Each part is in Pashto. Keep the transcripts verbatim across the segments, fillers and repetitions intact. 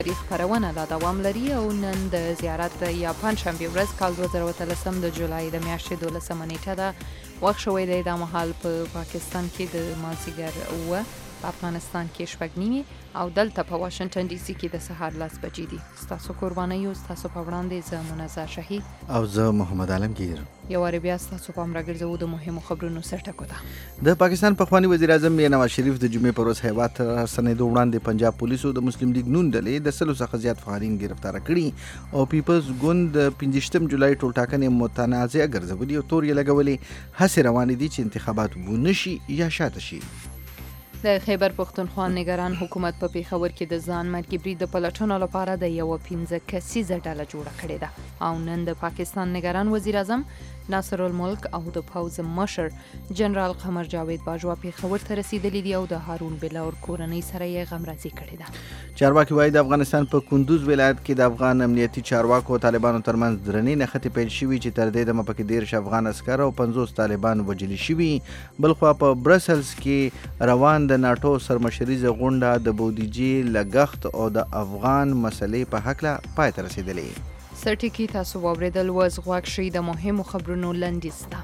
خپرونه لا دوام لري او نن د زیارت یا پنځشنبه ورځ کال دوه زره اتلسم د جولای د میاشتې دولسمه نیټه ده. وخت شوی دی د مهال په پاکستان کې د مازدیګر اوه، په افغانستان کې شپږ نیمې او دلته په واشنگټن ډي سي کې د سهار لس بجې دي. ستاسو قربانۍ او ستاسو په وړاندې زه منزه شهید او زه محمد عالمگیر یو وار بیا ستاسو پام راګرځوو د مهمو خبرونو سرټکو ته. د پاکستان پخوانی وزیر اعظم میاں نواز شریف د جمعې پر ورځ هیواد ته راستنېدو وړاندې پنجاب پولیسو د مسلم لیگ نون ډلې د سلو څخه زیات فعالین ګرفتار کړي او پیپلز ګوند د پنځشتم جولای ټولټاکنې متنازعه ګرځولې او تور یې لګولې. هڅې روانې دي چې انتخابات ونه شي یا شاته شي. د خیبر پختونخوا نگران حکومت په پیښور کې د ځان مرګي برید د پلټنو لپاره د یو پنځه کسیزه ډله جوړه کړې ده او نن د پاکستان نگران وزیر اعظم ناصر الملک او د پوز مشر جنرال قمر جاوید باجوا پیښور ته رسیدلی دي او د هارون بلور کورنۍ سره یې غمرازي کړې ده. چارواکي وایي د افغانستان په کندوز ولایت کې د افغان امنیتي چارواکو او طالبانو ترمنځ درنې نښتې پیل شوي چې تر دې دمه پکې دېرش افغان عسکر او پنځوس طالبان وژلي شوي. بلخوا په برسلز کې روان د ناټو سرمشریزه غونډه د بودیجې لګښت او د افغان مسلې په هکله پای ته رسیدلې. سرټیکي تاسو واوریدل وز غواړئ شي د مهمو خبرونو لنډیز ده.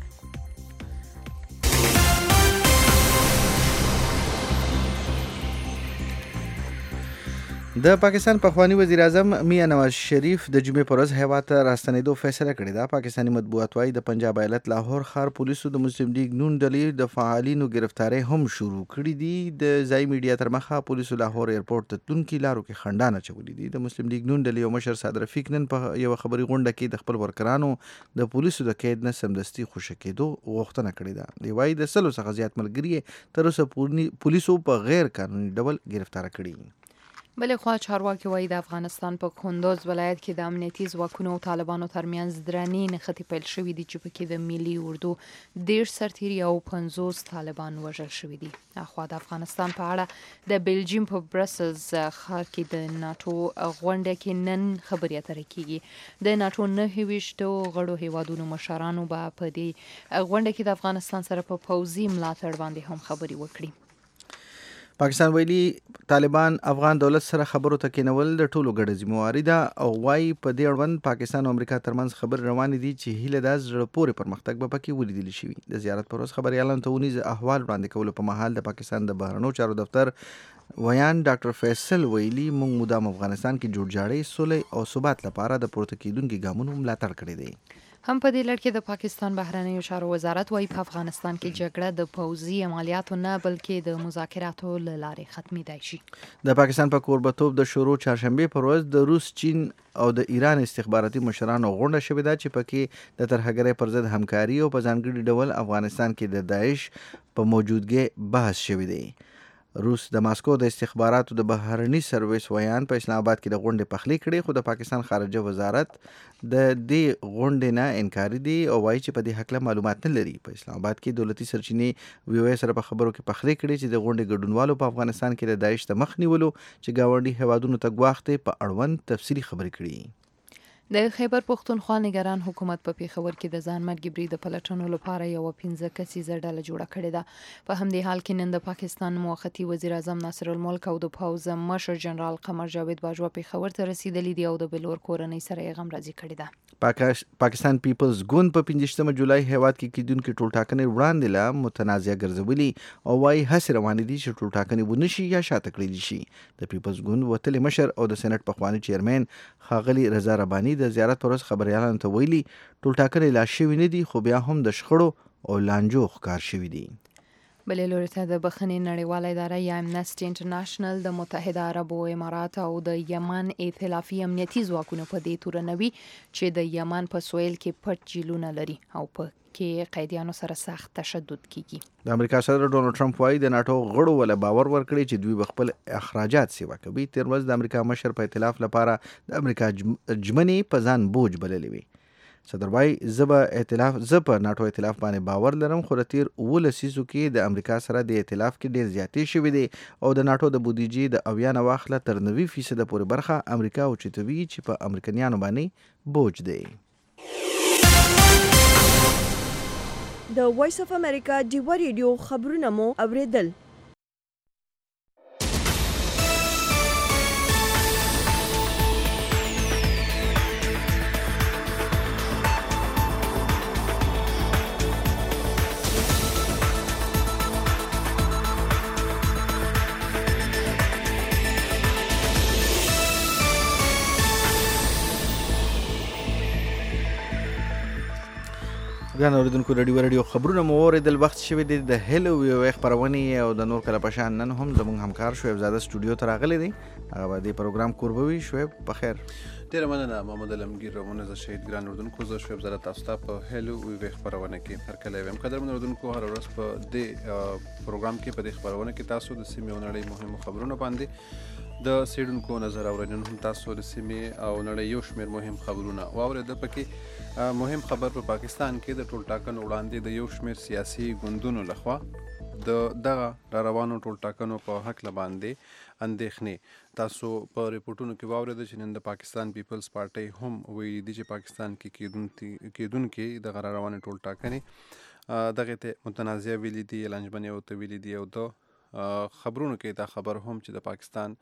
د پاکستان پخوانی وزیر اعظم میاں نواز شریف د جمعې پر ورځ هیواد ته راستنېدو فیصله کړې ده. پاکستاني مطبوعات وايي د پنجاب ایالت لاهور ښار پولیسو د مسلم لیگ نون ډلې د فعالینو ګرفتارۍ هم شروع کړي دي. د ځایي میډیا تر مخه پولیسو لاهور ایرپورټ ته تلونکي لارو کې خنډان اچولي دي. د مسلم لیگ نون ډلې یو مشر صادر رفیق نن په یوه خبري غونډه کې د خپل ورکرانو د پولیسو د قید نه سمدستي خوشي کېدو غوښتنه کړې ده. دی وايي د سلو څخه زیات ملګري تر اوسه پولیسو په غیر قانوني ډول ګرفتار کړي. بلې خوا چارواکي وایي د افغانستان په کندوز ولایت کې د امنیتي ځواکونو او طالبانو ترمنځ درنې نښتې پیل شوي دي چې پکې د ملي اردو دېرش سرتیري او پنځوس طالبان وژل شوي دي. اخوا د افغانستان په اړه د بلجیم په برسلز ښار کې د ناټو غونډه کې نن خبرې اترې کیږي. د ناټو نهه ویشتو غړو هیوادونو مشرانو به په دې غونډه کې د افغانستان سره په پوځي ملاتړ باندې هم خبرې وکړي. پاکستان ویلي طالبان افغان دولت سره خبرو ته کېنول د ټولو ګډه ذمهواري ده او وايي په دې اړوند پاکستان او امریکا ترمنځ خبرې روانې دي چې هیله ده زړه پورې پرمختګ به پکې ولیدل شي. د زیارت پر ورځ خبریالانو ته ونیز احوال وړاندې کولو په مهال د پاکستان د بهرنیو چارو دفتر ویان ډاکټر فیصل ویلي موږ مدام افغانستان کې جوړجاړی سولې او ثبات لپاره د پورته کېدونکو ګامونو ملاتړ کړی دی. هم په دې لړ کې د پاکستان بهرنیو چارو وزارت وايي په افغانستان کې جګړه د پوځي عملیاتو نه بلکې د مذاکراتو له لارې ختمېدای شي. د پاکستان په کوربتوب د شروع چهارشنبې پر ورځ د روس، چین او د ایران استخباراتي مشرانو غونډه شوې ده چې پکې د ترهګرۍ پر ضد همکاري او په ځانګړي ډول افغانستان کې د داعش په موجودګۍ بحث شوی دی. روس د ماسکو د استخباراتو د بهرني سرویس ویان په اسلام آباد کې د غونډې پخلی کړي، خو د پاکستان خارجه وزارت د دې غونډې نه انکاري دي او وایي چې په دې هکله معلومات نه لري. په اسلام آباد کې دولتي سرچینې وی او ای سره په خبرو کې پخلی کړي چې د غونډې ګډونوالو په افغانستان کې د داعش د مخ نیولو چې ګاونډي هیوادونو ته ګواښ دی په اړوند تفصیلي خبرې کړي. د خیبر پختونخوا نگران حکومت په پیښور کې د ځان مرګي برید د پلټنو لپاره یو پنځه کسیزه ډله جوړه کړې ده. په همدې حال کې نن د پاکستان موقتی وزیر اعظم ناصر الملک او د پوز مشر جنرال قمر جاوید باجوا پیښور ته رسیدلی دي او د بلور کورنۍ سره یې غمرازي کړې ده. پاکستان پیپلز ګوند په پنځشتمه جولای هیواد کې کیدونکې ټولټاکنې وړاندې له متنازعه ګرځولي او وايي هڅې روانې دي چې ټولټاکنې ونه شي یا شاته کړل شي. د پیپلز ګوند وتلي مشر او د سېنات پخوانی چیرمن ښاغلي رضا رباني د زیارت پر ورځ خبریالانو ته ویلي ټولټاکنې لا شوي نه دي خو بیا هم د شخړو او لانجو ښکار شوي دي. بلې لوري ته د بخښنې نړیواله اداره یا امنسټي انټرنیشنل د متحده عربو امارات او د یمن ائتلافي امنیتي ځواکونو په دې تورنوي چې د یمن په سویل کې پټ جیلونه لري او په کې قیدیانو سره سخت تشدد کیږي. د امریکا صدر ډونالد ټرمپ وايي د ناټو غړو ول باور ورکړي چې دوی خپل اخراجات سیوا کوي. تیر ورځ د امریکا مشر په ائتلاف لپاره د امریکا جمنې په ځان بوج بللې وي. صدر وايي زه به ائتلاف زه په ناټو ائتلاف باندې باور لرم خو د تیر اووه لسیزو کې د امریکا سره د ائتلاف کې ډېر زیاتې شوي دي او د ناټو د بودیجې د اویا نه واخله تر نوي فیصده پورې برخه امریکا اوچتوي چې په امریکایانو باندې بوج دی. د وایس اف امریکا ډیوه ریډیو خبرونه مو اوریدل. ګران اوریدونکو رادیو رادیو خبرونه مو اوریدل وخت شوی دی د هلو یو خبرونه او د نور کله پشان نن هم زموږ همکار شعیب زاده سټوډیو ته راغلی دی هغه به د پروګرام کوربوي. شعیب په خیر. ډیره مننه محمد علمگیر رومونه ز شهید ګران اوریدونکو زه شعیب زاده تاسو ته په هلو یو خبرونه کې هر کله ویم قدر من اوریدونکو هر ورځ په دې پروګرام کې په دې خبرونه کې تاسو د سیمې او نړۍ مهمو خبرونه باندې د سیډونکو نظر اورینن هم تاسو د سیمې او نړۍ یو شمېر مهم خبرونه واورید. پکې مهم خبر په پاکستان کې د ټول ټاکنو وړاندې د یو شمېر سیاسي ګوندونو لخوا د دغه را روانو ټول ټاکنو په حق باندې اندېښنې تاسو په ریپورتونو کې واورید چې نن د پاکستان پیپلز پارټي هم ویلي دي چې پاکستان کې کېدونکي دغه را روانې ټول ټاکنې دغه ته متنازع ویلي دي لنجبنې او ته ویلي دي او د خبرونو کې دا خبر هم چې د پاکستان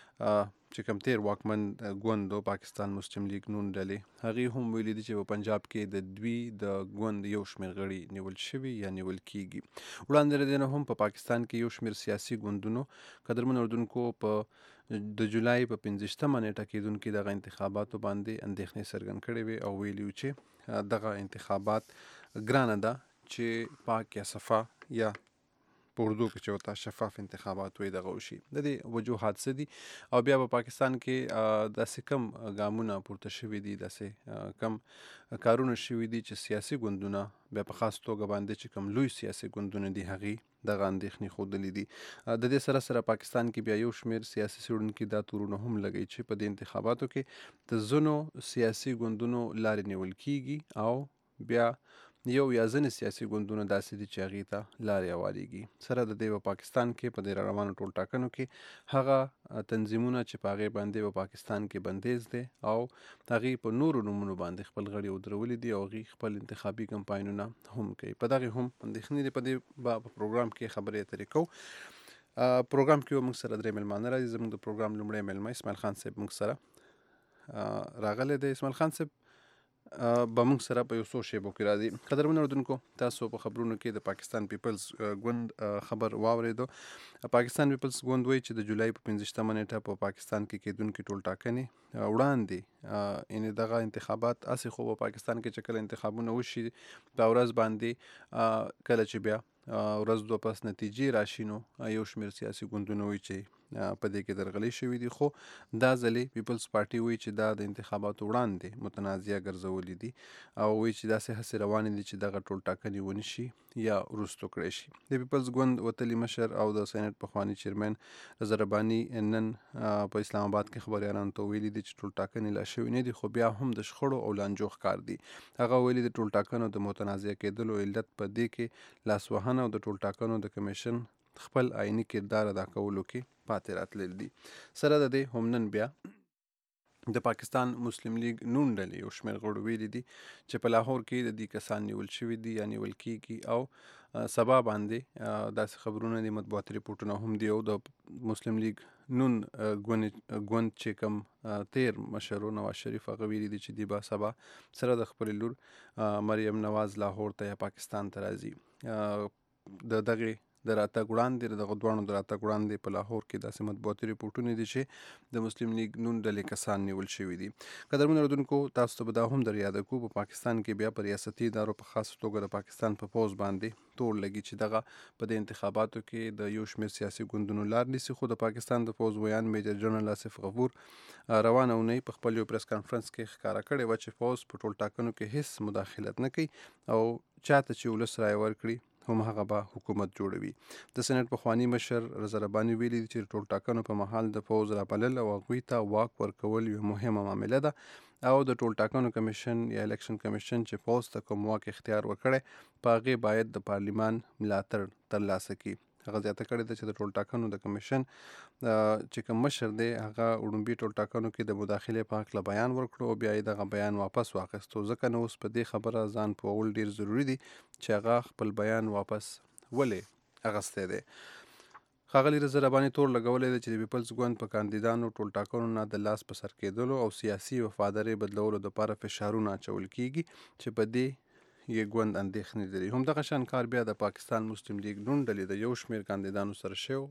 چې کوم تیر واکمن ګوند پاکستان مسلم لیگ نون ډلې هغې هم ویلي دي چې په پنجاب کې د دوی د ګوند یو شمېر غړي نیول شوي یا نیول کیږي. وړاندې له دې نه هم په پاکستان کې یو شمېر سیاسي ګوندونو قدرمن اردوونکو په د جولای په پنځویشتمه نیټه کېدونکي دغه انتخاباتو باندې اندېښنې څرګند کړې وې او ویلي وو چې دغه انتخابات ګرانه ده چې پاک یا صفا یا په اردو کې چې ورته شفاف انتخابات وي دغه وشي. د دې وجوهات څه دي او بیا په پاکستان کې داسې کم ګامونه پورته شوي دي داسې کم کارونه شوي دي چې سیاسي ګوندونه بیا په خاص توګه باندې چې کم لوی سیاسي ګوندونه دي هغې دغه اندېښنې ښودلې دي. د دې سره سره پاکستان کې بیا یو شمېر سیاسي څېړونکي دا تورونه هم لګوي چې په دې انتخاباتو کې د ځینو سیاسي ګوندونو لارې نیول کیږي او بیا یو یا ځینې سیاسي ګوندونه داسې دي چې هغې ته لارې هواریږي. سره د دې په پاکستان کې په دې را روانو ټول ټاکنو کې هغه تنظیمونه چې په هغې باندې په پاکستان کې بندیز دی او هغې په نورو نومونو باندې خپل غړي ودرولي دي او هغې خپل انتخابي کمپاینونه هم کوي. په دغې هم اندېښنې دي. په دې به په پروګرام کې خبرې اترې کوو. پروګرام کې به موږ سره درې مېلمانه راځي. زموږ د پروګرام لومړی مېلمه اسماعیل خان صاحب موږ سره راغلی دی. اسماعیل خان صاحب به موږ سره په یو څو شیبو کې راځي. قدرمن اردوونکو تاسو په خبرونو کې د پاکستان پیپلز ګوند خبر واورېدو. پاکستان پیپلز ګوند وایي چې د جولای په پنځویشتمه نیټه په پاکستان کې کېدونکي ټول ټاکنې وړاندې یعنې دغه انتخابات هسې خو په پاکستان کې چې کله انتخابونه وشي په ورځ باندې کله چې بیا ورځ دوه پس نتیجې راشي نو یو شمېر سیاسي ګوندونه وایي چې په دې کې درغلي شوي دي. خو دا ځلې پیپلز پارټي وایي چې دا د انتخاباتو وړاندې متنازعه ګرځولي دي او وایي چې داسې هڅې روانې دي چې دغه ټول ټاکنې ونه شي یا وروستو کړی شي. د پیپلز ګوند وتلي مشر او د سینټ پخواني چیرمن رضا رباني نن په اسلام آباد کې خبریالانو ته ویلي دي چې ټول ټاکنې لا شوي نه دي خو بیا هم د شخړو او لانجو ښکار دي. هغه ویلي د ټول ټاکنو د متنازعه کېدلو علت په دې کې لاسوهنه او د ټول ټاکنو د کمیشن خپل آئینی کردار ادا کولو کې پاتې راتلل دي. سره د دې هم نن بیا د پاکستان مسلم لیگ نون ډلې یو شمېر غړو ویلي دي چې په لاهور کې د دې کسان نیول شوي دي یا نیول کېږي او سبا باندې داسې خبرونه دي مطبوعاتي ریپورټونه هم دي او د مسلم لیگ نون ګوند چې کوم تیر مشر نواز شریف هغه ویلي دي چې دی به سبا سره د خپلې لور مریم نواز لاهور ته یا پاکستان ته راځي. د دغې د راتګ وړاندې دغه دواړو د راتګ وړاندې په لاهور کې داسې مطبوعاتي ریپورټونه دي چې د مسلم لیگ نون ډلې کسان نیول شوي دي. قدرمن اردوونکو تاسو ته به دا هم در یاده کړو په پاکستان کې بیا په ریاستي ادارو په خاص توګه د پاکستان په پوځ باندې تور لګي چې دغه په دې انتخاباتو کې د یو شمېر سیاسي ګوندونو لار نیسي. خو د پاکستان د پوځ ویان میجر جنرال آصف غفور روانه اونۍ په خپل یو پریس کانفرنس کې ښکاره کړې وه چې پوځ په ټول ټاکنو کې هیڅ مداخلت نه کوي او چاته چې ولس رایه ورکړي هم هغه به حکومت جوړوي. د سېنټ پخواني مشر رضا رباني ویلي دي چې ټول ټاکنو په مهال د پوځ رابلل او هغوی ته واک ورکول یوه مهمه معامله ده او د ټول ټاکنو کمیشن یا الیکشن کمیشن چې پوځ ته کوم واک اختیار ورکړی په هغې باید د پارلیمان ملاتړ ترلاسه کړي. هغه زیاته کړې ده چې د ټول ټاکنو د کمیشن چې کوم مشر دی هغه وړومبي ټول ټاکنو کې د مداخلې په هکله بیان ورکړو او بیا یې دغه بیان واپس واخیستو. ځکه نو اوس په دې خبره ځان پوهول ډېر ضروري دي چې هغه خپل بیان واپس ولې اخیستی دی. ښاغلي رضا رباني تور لګولی دی چې د پیپلز ګوند په کاندیدانو ټول ټاکنو نه د لاس په سر کېدلو او سیاسي وفادارۍ بدلولو دپاره فشارونه اچول کېږي چې په دې یې ګوند اندېښنې لري. همدغه شان کار بیا د پاکستان مسلم لیگ نون ډلې د یو شمېر کاندیدانو سره شوی.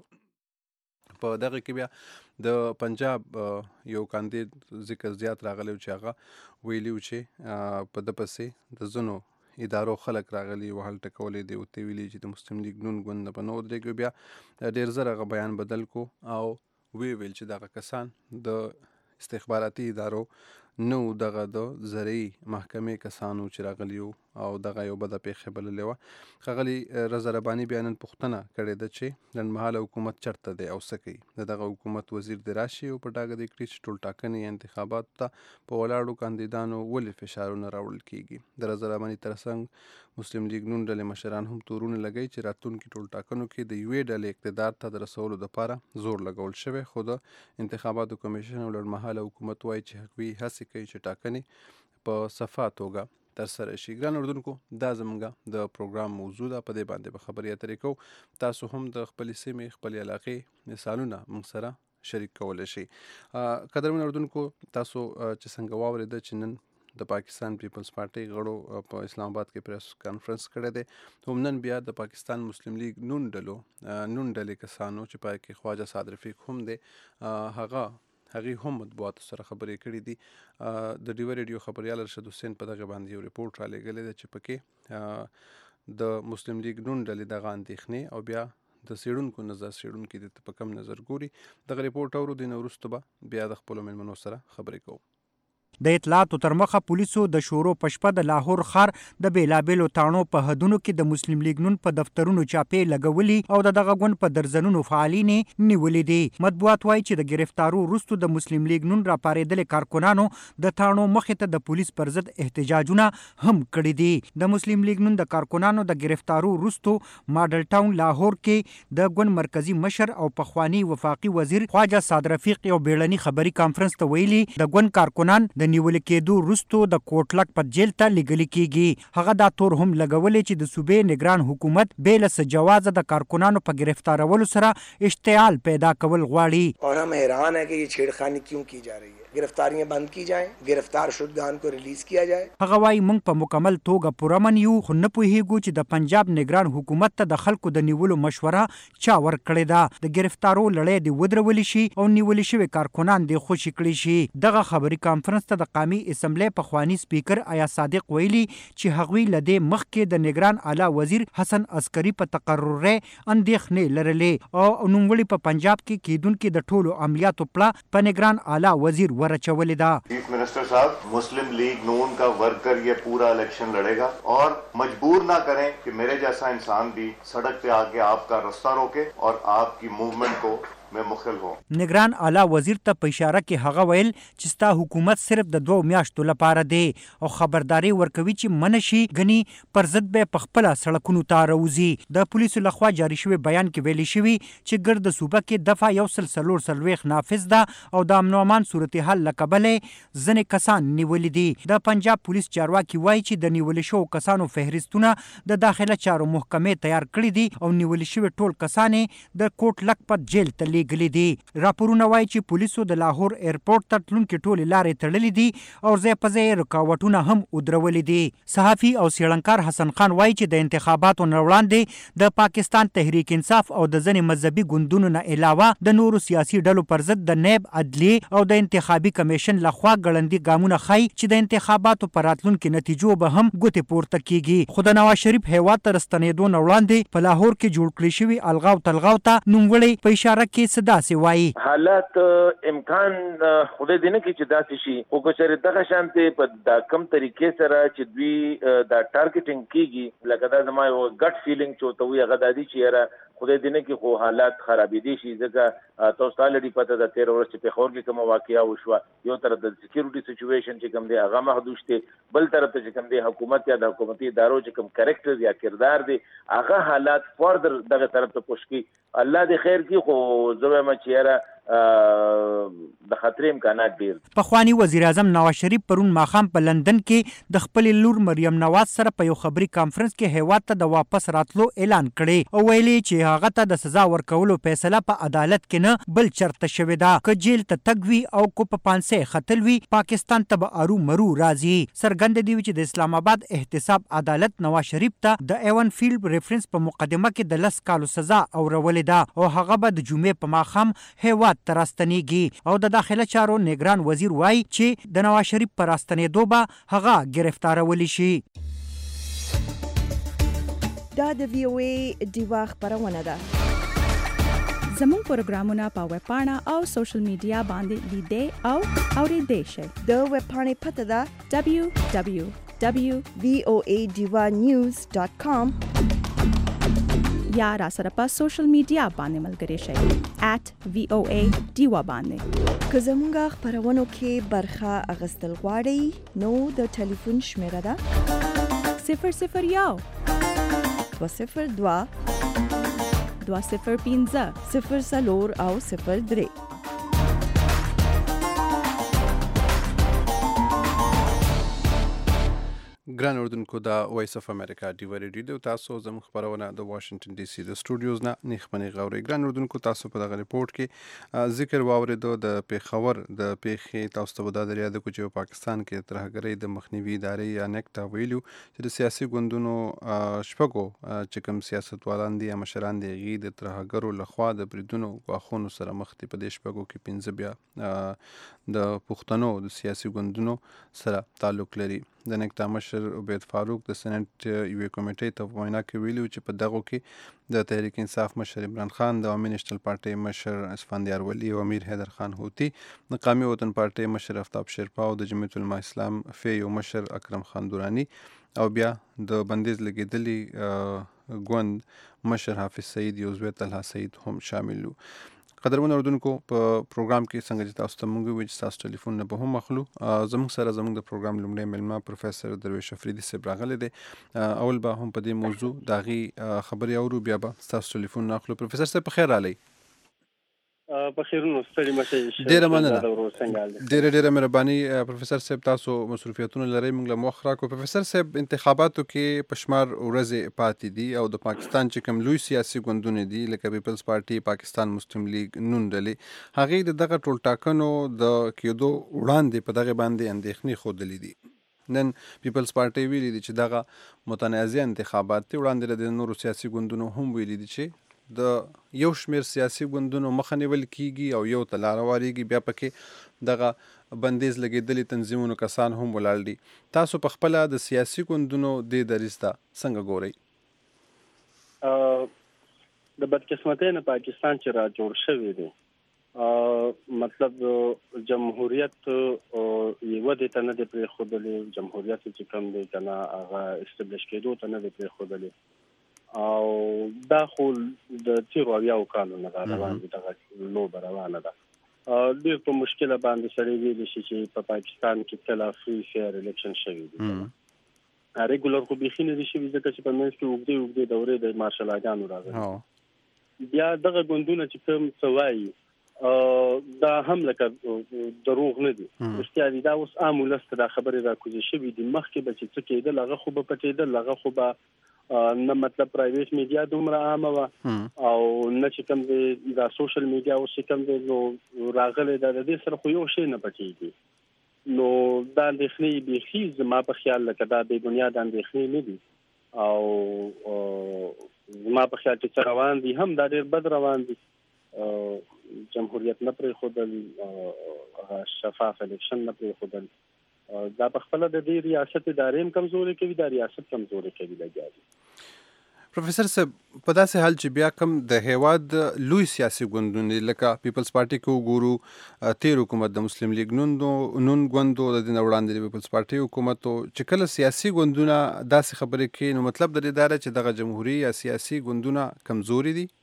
په دغه کې بیا د پنجاب یو کاندید ذکر زیات راغلی چې هغه ویلي و چې په ده پسې د ځینو ادارو خلک راغلي و هلته کولې دی ورته ویلي چې د مسلم لیګ نون ګوند نه به نه ودرېږي. بیا ډېر زر هغه بیان بدل کو او وی ویل چې دغه کسان د استخباراتي ادارو نو دغه د زرعي محکمې کسانو چې راغلي وو او دغه یو بده پیښه بللې وه. ښاغلي رضا رباني بیا نن پوښتنه کړې ده چې لنډمهاله حکومت چېرته دی او څه کوي. د دغه حکومت وزیر دې راشي او په ډاګه دې کړي چې ټول ټاکنې یا انتخاباتو ته په ولاړو کاندیدانو ولې فشارونه راوړل کیږي. د رضا رباني تر څنګ مسلم لیګ نون ډلې مشران هم تورونه لګوي چې راتلونکي ټول ټاکنو کې د یوې ډلې اقتدار ته د رسولو دپاره زور لګول شوی، خو د انتخاباتو کمیشن او لنډمهاله حکومت وایي چې حقوي هڅې کوي چې ټاکنې په صفا توګه ترسره شي. ګران اردونکو، دا زموږ د پروګرام موضوع ده، په دې باندې به خبرې اترې کوو. تاسو هم د خپلې سیمې خپلې علاقې مثالونه موږ سره شریک کولی شئ. قدرمن اردونکو، تاسو چې څنګه واورېده چې نن د پاکستان پیپلز پارټۍ غړو په اسلام آباد کې پریس کانفرنس کړی دی. هم نن بیا د پاکستان مسلم لیگ نون ډلو نون ډلې کسانو چې پای کې خواجه سعد رفیق هم دی، هغه هغې هم مطبوعاتو سره خبرې کړي دي. د ډیوه ریډیو خبریال ارشد حسین په دغه باندې یو ریپورټ را لېږلی دی چې پکې د مسلم لیگ نون ډلې دغه اندېښنې او بیا د څېړونکو نظر څېړونکي د په کم نظر ګوري. دغه ریپورټ اورو، دې نه وروسته به بیا د خپلو مېلمنو سره خبرې کوو. د اطلاعاتو تر مخه پولیسو د شورو په شپه د لاهور ښار د بیلابیلو تاڼو په حدونو کې د مسلم لیګ نون په دفترونو چاپې لګولي او د دغه ګوند په درزنونو فعالین نیولي دي. مطبوعات وایي چې د ګرفتارو وروستو د مسلم لیګ نون راپارېدلې کارکنانو د تاڼو مخې ته د پولیس پر ضد احتجاجونه هم کړي دي. د مسلم لیګ نون د کارکنانو د ګرفتارو وروستو ماډل ټاون لاهور کې د ګوند مرکزی مشر او پخوانی وفاقي وزیر خواجه سعد رفیق یو بیړني خبري کانفرنس ته ویلي د ګوند کارکنان د نیول کېدو وروستو د کوټلک په جیل ته لیږل کیږي. هغه دا تور هم لګولې چې د صوبې نگران حکومت بې له څه جوازه د کارکنانو په گرفتارولو سره اشتعال پیدا کول غواړي. اور हम हैरान है कि ये छेड़खानी क्यों की जा रही है. गिरफ्तारियां बंद की जाएं, गिरफ्तार शुदगान को रिलीज किया जाए. هغه وايي موږ په مکمل توګه پرامن یو، خو نه پوهیږو چې د پنجاب نگران حکومت ته د خلکو د نیولو مشوره چا ورکړې ده. د گرفتارو لړۍ دې ودرول شي او نیول شوي کارکنان دې خوشي کړي شي. دغه خبري کانفرنس ته د قومي اسمبلی پخوانی سپیکر آیا صادق ویلي چې هغوی له دې مخکې د نگران اعلی وزیر حسن عسکري په تقرر اندېښنې لرلې او نوموړي په پنجاب کې کیدونکې د ټولو عملیاتو پړه په نگران اعلی وزیر ورچولې ده. चीफ मिनिस्टर साहब, मुस्लिम लीग नून का वर्कर ये पूरा इलेक्शन लड़ेगा और मजबूर ना करें कि मेरे जैसा इंसान भी सड़क पे आके आपका रास्ता रोके और आपकी मूवमेंट को نگران اعلی وزیر ته په اشاره کې هغه ویل چې ستا حکومت صرف د دوه میاشتو لپاره دی او خبرداري ورکوي چې منشي غني پر ضد به په خپل سړکونو ته راوځي. د پولیسو لخوا جاری شوی بیان کې ویلي شوی چې ګرد صوبه کې دفعه یو سل څلور څلوېښت نافذ ده او د امن او امان صورتحال له کبله ځینې کسان نیولي دي. د پنجاب پولیس چارواکي وایي چې د نیول شوو کسانو فهرستونه د داخله چارو محکمې تیار کړي دي او نیول شوي ټول کسان د کوټ لکپت جیل ته لیږلي دي. راپورونه وایي چې پولیسو د لاهور ایرپورټ ته تلونکي ټولې لارې تړلې دي او ځای په ځای رکاوټونه هم ودرولي دي. صحافي او څېړنکار حسن خان وایي چې د انتخاباتو نه وړاندې د پاکستان تحریک انصاف او د ځینې مذهبي ګوندونو نه علاوه د نورو سیاسي ډلو پر ضد د نیب، عدلیې او د انتخابي کمیشن لخوا ګړندي ګامونه ښیي چې د انتخاباتو په راتلونکي نتیجو به هم ګوتې پورته کیږي. خو د نواز شریف هیواد ته راستنېدو نه وړاندې په لاهور کې جوړ کړی شوي الغاو تلغاو ته نوموړی په اشاره کې څه داسې وایي. حالات امکان خدای دې نه کړي چې داسې شي، خو که چېرې دغه شانتې په دا کم طریقې سره چې دوی دا ټارګېټینګ کېږي، لکه دا زما یو ګټ فیلینګ چې ورته وایي هغه دا دی چې یاره خدای دې نه کړي خو حالات خرابېدی شي. ځکه تاسو ته الرېډي پته ده تېره ورځ چې پېښور کې کومه واقعه وشوه، یو طرف د سکیورټي سچویشن چې کوم دی هغه محدود دی، بل طرف ته چې کوم دی حکومت یا د حکومتي ادارو چې کوم کریکټر یا کردار دی هغه حالات فردر دغه طرف ته پوش کړي. الله دې خیر کړي، خو زه وایم چې یاره د خطرې امکانات ډیر. پخوانی وزیر اعظم نواز شریف پرون ماښام په لندن کې د خپلې لور مریم نواز سره په یو خبري کانفرنس کې هیواد ته د واپس راتلو اعلان کړی او ویلي چې هغه ته د سزا ورکولو فیصله په عدالت کې نه بل چرته شوې ده. که جیل ته تګ وي او کو په پانسۍ ختل وي، پاکستان ته به ارو مرو راځي. څرګنده دی چې د اسلام آباد احتساب عدالت نواز شریف ته د ایون فیلډ ریفرنس په مقدمه کې د لس کالو سزا اورولې ده او هغه به د جمعې په ماښام هیواد ته راستنېږي. او د داخله چارو نگران وزیر وایي چې د نواز شریف په راستنېدو به هغه ګرفتارولی شي. دا د وی او ای ډیوا خبرونه ده. زموږ پروګرامونه په ویب پاڼه او سوشل میډیا باندې لیدئ او اورېدئ شئ. د ویب پاڼې پته ده دبلیو دبلیو دبلیو وی او ای ډیوا نیوز ډاټ کام یا را سره په سوشل میډیا باندې ملګري شئ ایټ وی او ای ډیوا باندې. که زموږ خبرونو کې برخه اخیستل غواړئ نو د ټلیفون شمیره ده صفر صفر یو دوه صفر دوه دوه صفر پنځه صفر څلور او صفر درې. ګران اردوونکو دا وایس اف امریکا ډیوا ریډیو دی. تاسو زموږ خبرونه د واشنگټن ډي سي د سټوډیوز نه نیخمنې غوړي. ګران اردوونکو تاسو په دغه ریپورت کې ذکر واوریدو د پیښور د پیښې. تاسو ته دا دریا د کوچو پاکستان کې ترهګرۍ د مخنیوي ادارې یا نیکټا ویلو چې د سیاسي ګوندونو شپږو چې کوم سیاستوالان دي یا مشران دي غي د ترهګرو لخوا د بریدونو غاخونو سره مخ دي. په دې شپږو کې پنځه بیا د پښتنو د سیاسي ګوندونو سره تعلق لري. د نیکټا مشر عبید فاروق د سېنات یوې کمیټې ته وینا کې ویلي چې په دغه کې د تحریک انصاف مشر عمران خان، د عوامي نیشنل پارټۍ مشر اسفندیار ولی او امیر حیدر خان هوتی، د قومي وطن پارټۍ مشر آفتاب شیرپا او د جمعیت العلماء اسلام فیو مشر اکرم خان دورانی او بیا د بندیز لګیدلی ګوند مشر حافظ سعید یو زوی طلحه سعید هم شامل وو. قدرمن اردوونکو په پروګرام کې څنګه چې تاسو ته موږ ویل چې تاسو ټلیفون نه به هم اخلو. زموږ سره زموږ د پروګرام لومړی مېلمه پروفیسور درویش افریدي صاحب راغلی دی. اول به هم په دې موضوع د هغې خبرې اورو، بیا به ستاسو ټلیفون نه اخلو. پروفیسور صاحب په خیر راغلی. په خیرونو ستړي مشه. ډېره مننه، ډېره ډېره مهرباني پروفیسور صاحب. تاسو مصروفیتونه لرئ، موږ له موخ راکړو. پروفیسور صاحب انتخاباتو کې په شمار ورځې پاتې دي او د پاکستان چې کوم لوی سیاسي ګوندونه دي لکه پیپلز پارټي، پاکستان مسلم لیگ، نون ډلې، هغې د دغه ټولټاکنو د کېدو وړاندې په دغه باندې اندېښنې ښودلې دي. نن پیپلز پارټي ویلي دي چې دغه متنازع انتخابات دي. وړاندې د نورو سیاسي ګوندونو هم ویلي دي چې د یو شمیر سیاسي ګوندونو مخه نیول کیږي او یو ته لاره واریږي. بیا پکې دغه بندیز لګېدلي تنظیمونو کسان هم ولاړ دي. تاسو په خپله د سیاسي ګوندونو دې دریځ ته څنګه ګورئ؟ د بدقسمتۍ نه پاکستان چې را جوړ شوی دی، مطلب جمهوریت ودې ته نه دی پرېښودلی، جمهوریت چې کوم دی که نه هغه اسټبلش کېدو ته نه دی پرېښودلی او دا خو د تیرو اویاو کالو نه را روان دي، دغه لوبه روانه ده. ډېر په مشکله باندې سړی ویلی شي چې په پاکستان کې کله فري فیر الیکشن شوي دي. ریګولر خو بیخي نه دي شوي ځکه چې په منځ کې اوږدې اوږدې دورې د مارشل اګانو راغلي. بیا دغه ګوندونه چې کوم څه وایي دا هم لکه دروغ نه دي، رښتیا دي. دا اوس عام ولس ته دا خبرې راکوزې شوي دي. مخکې به چې څه کېدل هغه خو به پټېدل، هغه خو به نه مطلب پرایویټ میډیا دومره عامه وه او نه چې کوم دی دا سوشل میډیا اوس چې کوم دی نو راغلی دا د دې سره خو یو شی نه پټېږي. نو دا اندېښنې بیخي زما په خیال لکه دا بې بنیاده اندېښنې نه دي او زما په خیال چې څه روان دي هم دا ډېر بد روان دي. جمهوریت نه پرېښودل، شفاف الیکشن نه پرېښودل، دا په خپله د دې ریاست ادارې هم کمزورې کوي، دا ریاست کمزورې کوي لګیا دي. پروفیسور صاحب په داسې حال چې بیا کم د هیواد لوی سیاسي ګوندونه لکه پیپلز پارټي کې وګورو، تیر حکومت د مسلم لیگ نون نون ګوندو د دې نه وړاندې د پیپلز پارټي حکومت چې کله سیاسي ګوندونه داسې خبرې کوي، نو مطلب د دې دا دی چې دغه جمهوري یا سیاسي ګوندونه کمزوري دي؟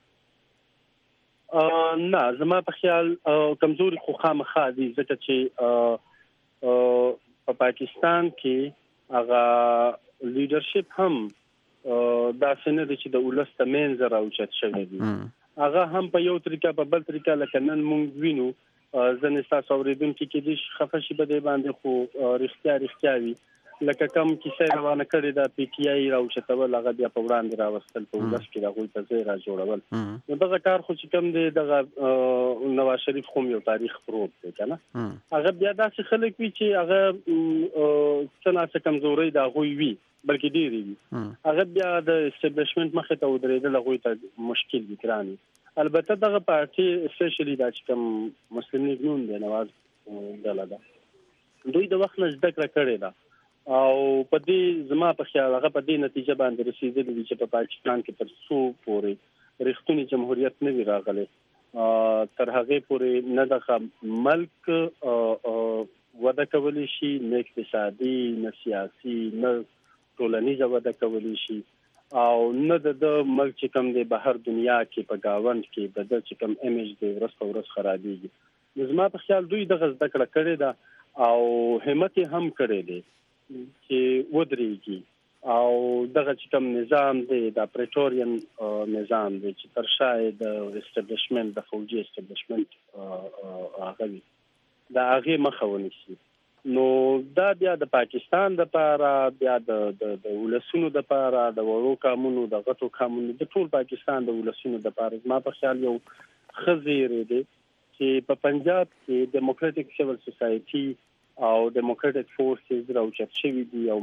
نه، زما په خیال کمزوري خو خامخا دي ځکه چې په پاکستان کې هغه لیډرشپ هم داسې نه دی چې د ولس ته منځه راوچت شوی دی. هغه هم په یو طریقه په بل طریقه لکه نن موږ وینو ځینې ستاسو اورېدونکي کېدای شي خفه شي په دې باندې، خو رښتیا رښتیا وي لکه کم کیسه روانه کړې ده پی ټي آی راوچتول، هغه بیا په وړاندې راوستل، په ولس کې د هغوی ته ځای را جوړول. نو دغه کار خو چې کوم دی دغه نواز شریف خو یو تاریخ پروت دی که نه، هغه بیا داسې خلک وي چې هغه څه ناڅه کمزورۍ د هغوی وي بلکې ډېرې وي، هغه بیا د اسټبلشمنټ مخې ته ودرېدل هغوی ته مشکل وي، ګران وي. البته دغه پارټي اسپیشلي دا چې کوم مسلم لیګ نون دی، نواز ډله ده، دوی د وخت نه زده کړه کړې ده او په دې زما په خیال هغه په دې نتیجه باندې رسیدلی دی چې په پاکستان کې تر څو پورې رښتونی جمهوریت نه وي راغلی تر هغه پورې نه د ملک وده کولی شي، نه اقتصادي، نه سیاسي، نه ټولنیزه وده کولی شي او نه د ملک چې کوم دی بهر دنیا کې په گاوند کې د چې کوم امیج دی ورځ په ورځ خرابېږي. زما په خیال دوی دغه زده کړه کړې ده او همت هم کړی دی چې ودرېږي او دغه چې کوم نظام دی د پریټورین نظام دی چې تر شا د اسټابلیشمنت د فوجي اسټابلیشمنت هغه وي د هغې مخه ونیسي. نو دا بیا د پاکستان د پاره بیا د د ولسونو د پاره د وړو کامونو د غټو کامونو د ټول پاکستان د ولسونو د پاره ما په خیال یو خزیر دی چې په پنجاب کې ډیموکراټک سیول سوسایټي او ډیموکراټک فورسز راوچت شوي دي او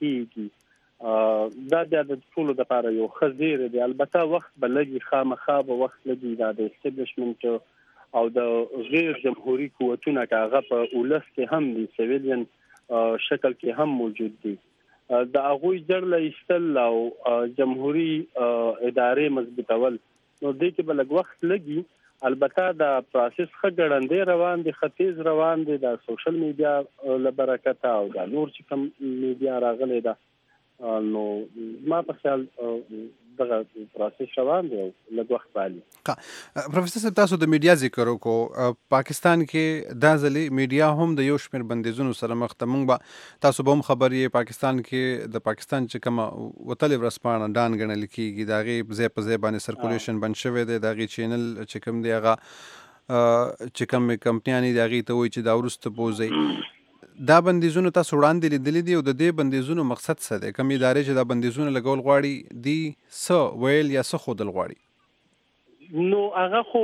مضبوطیږي. دا بیا د ټولو د پاره یو خزیر دی. البته وخت به لګي، خامخا به وخت لګي دا د اسټابلیشمنت او د غیر جمهوری قوتونه هغه په ولس کې هم دي، سیویلین شکل کې هم موجود دي، د هغوی جړله ایستل او جمهوری ادارې مضبوطول. نو دې کې به لږ وخت لګي. البته د پروسس ښه ګړندی روان دی، ښه تیز روان دی د سوشل میډیا له برکته او د نور چې کوم میډیا راغلی ده. نو ما په خیال دغه پروسس روان دی او لږ وخت بالي. پروفیسور صاحب تاسو د میډیا ذکر وکړو. پاکستان کې دا ځلې میډیا هم د یو شمېر بندیزونو سره مخ ته. موږ به تاسو به هم خبر یې پاکستان کې د پاکستان چې کومه وتلې ورځپاڼه ډان ګڼل کېږي د هغې ځای په ځای باندې سرکولیشن بند شوی دی، د هغې چینل چې کوم دی هغه چې کومې کمپنیانې دي هغې ته وایي چې دا وروسته بوځئ. دا بندیزونه تاسو وړاندې لیدلي دي او د دې بندیزونو مقصد څه دی؟ کوم ادارې چې دا بندیزونه لګول غواړي دي څه ویل یا څه ښودل غواړي؟ نو هغه خو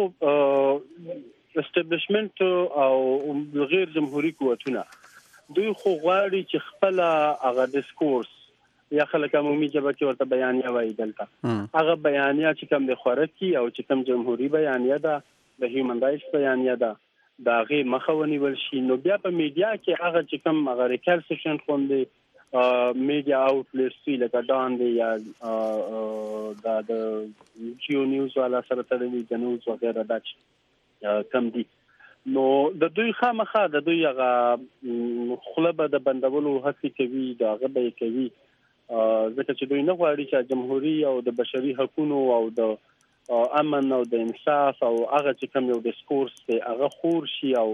اسټابلیشمنت او غیر جمهوری قوتونه دوی خو غواړي چې خپل هغه ډیسکورس یا خلک عمومي ژبه کې ورته بیانیه وایي دلته هغه بیانیه چې کوم د خورکي او چې کوم جمهوری بیانیه ده د هیومن رایټس بیانیه ده دا هغې مخه ونیول شي. نو بیا په میډیا کې هغه چې کوم هغه ریکلسیشن خوندې میډیا آوټلیټس وي لکه ډان دی یا دا د جیو نیوز والا سره تړلي د نیوز وغیره دا چې کم دي. نو د دوی خامخا د دوی هغه خوله به د بندولو هڅې کوي، د هغه به یې کوي ځکه چې دوی نه غواړي چې جمهوري او د بشري حقونو او د امن او د انصاف او هغه چې کوم یو ډیسکورس دی هغه خور شي او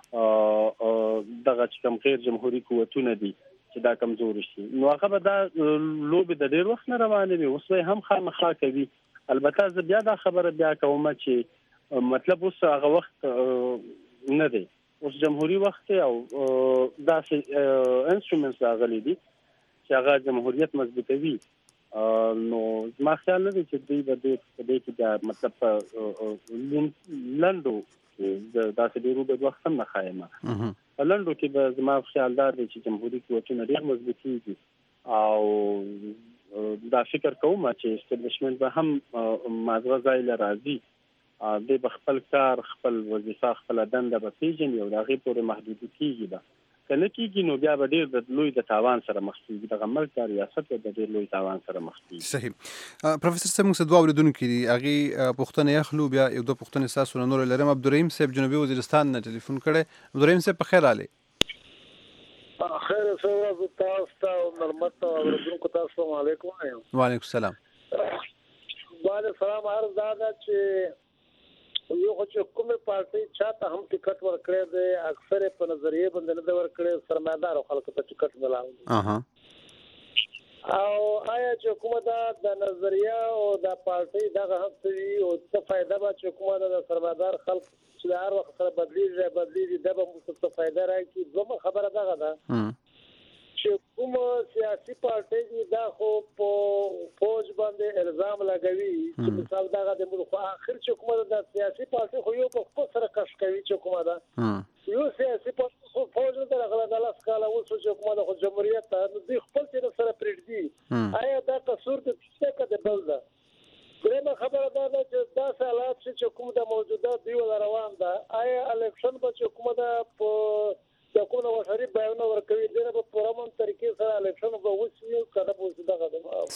دغه چې کوم غیر جمهوري قوتونه دي چې دا کمزوري شي. نو هغه به دا لوبې د ډېر وخت نه روانې وي، اوس به هم خامخا کوي. البته زه بیا دا خبره بیا کوم چې مطلب اوس هغه وخت نه دی، اوس جمهوري وخت او داسې انسټرومنټس راغلي دي چې هغه جمهوریت مضبوطوي. نو زما خیال نه دی چې دوی به دې په دې کې بیا مطلب په لنډو کې داسې ډېر اوږد وخت هم نه ښایم. په لنډو کې به زما خیال دا دی چې جمهوري قوتونه ډېر مضبوطېږي او دا فکر کوم چې اسټابلیشمنت به هم مازغه ځای له راځي، دوی به خپل کار خپل وظیفه خپله دنده به پېژني او د هغې پورې محدودي کېږي به که نه کېږي نو بیا به ډېر د لوی د تاوان سره مخ کېږي. دغه ملک د ریاست به د ډېر لوی تاوان سره مخ کېږي. صحیح. پروفیسور صاحب موږ څه دوه اورېدونکي دي هغې پوښتنې اخلو، بیا یو دوه پوښتنې ستاسو نه نورې لرم. عبدالرحیم صاحب جنوبي وزیرستان نه ټلیفون کړی. عبدالرحیم صاحب په خیر حالې؟ خیر ښه ورځ تاسو ته او نرمت ته اورېدونکو ته السلام علیکم وایم. وعلیکم السلام. وعلیکم السلام. عرض دا ده چې یو خو چې کومې پارټۍ چاته هم ټکټ ورکړی دی اکثر یې په نظریې باندې نه دی ورکړی، سرمایه‌دارو خلکو ته ټکټ میلاوي. او آیا چې کومه دا د نظریه او د پارټۍ دغه هم څه وي او څه فایده به چې کومه ده د سرمایه‌دار خلک چې د هر وخت سره بدلېږي بدلېږي دا به موږ څه فایده راکړي. دویمه خبره دغه ده چې کوم سیاسي پارټۍ دي دا خو په فوج باندې الزام لګوي چې مثال دغه د موږ خو اخر چې کومه د سیاسي پارټۍ خو یو په خپل سره کش کوي چې کومه ده یو سیاسي پارټۍ خو فوج نه درغله د لاس کاله اوس چې کومه د جمهوریت ته دوی خپل سره پرېږدي. آیا دا قصور د څه د بل ده؟ درېمه خبره دا ده چې دا حالات چې کوم د موجوده دی روان ده آیا الیکشن به چې کومه ده په د کومه وشري بیان ورکوي دغه په پرمن طریقې سره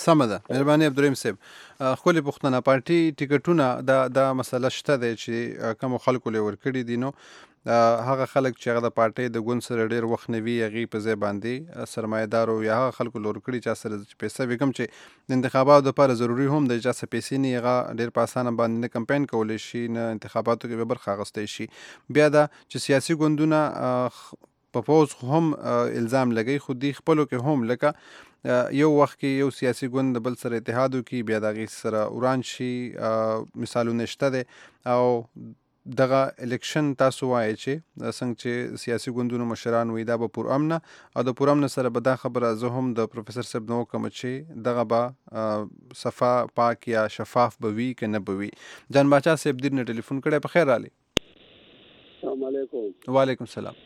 سمه ده. مهرباني عبدالرحیم صاحب، ښکلې پوښتنه. پارټي ټیکټونه دا دا مسله شته دی چې کومو خلکو له ورکړي دي، نو هغه خلک چې هغه د پارټۍ د ګوند سره ډېر وخت نه وي، هغې په ځای باندې سرمایه‌دارو یا هغه خلکو له ورکړي چا سره چې پیسه وي، کوم چې د انتخاباتو دپاره ضروري هم دی، چا سره پیسې نه وي، هغه ډېر په اسانه باندې نه کمپاین کولی شي، نه انتخاباتو کې به برخه اخیستی شي. بیا دا چې سیاسي ګوندونه په پوز هم الزام لګوي، خو دوی خپلو کې هم لکه یو وخت کې یو سیاسي ګوند د بل سره اتحاد وکړي، بیا د هغې سره وران شي. مثالونه شته دی. او دغه الیکشن تاسو وایئ چې څنګه چې سیاسي ګوندونو مشران وایي دا به پرامنه، او د پرامنه سره به دا خبره زه هم د پروفیسر صاحب نه وکړم چې دغه به صفا پاک یا شفاف به وي که نه به وي. جان باچا صاحب دیر نه ټلیفون کړی، په خیر راغلی. السلام علیکم. وعلیکم السلام.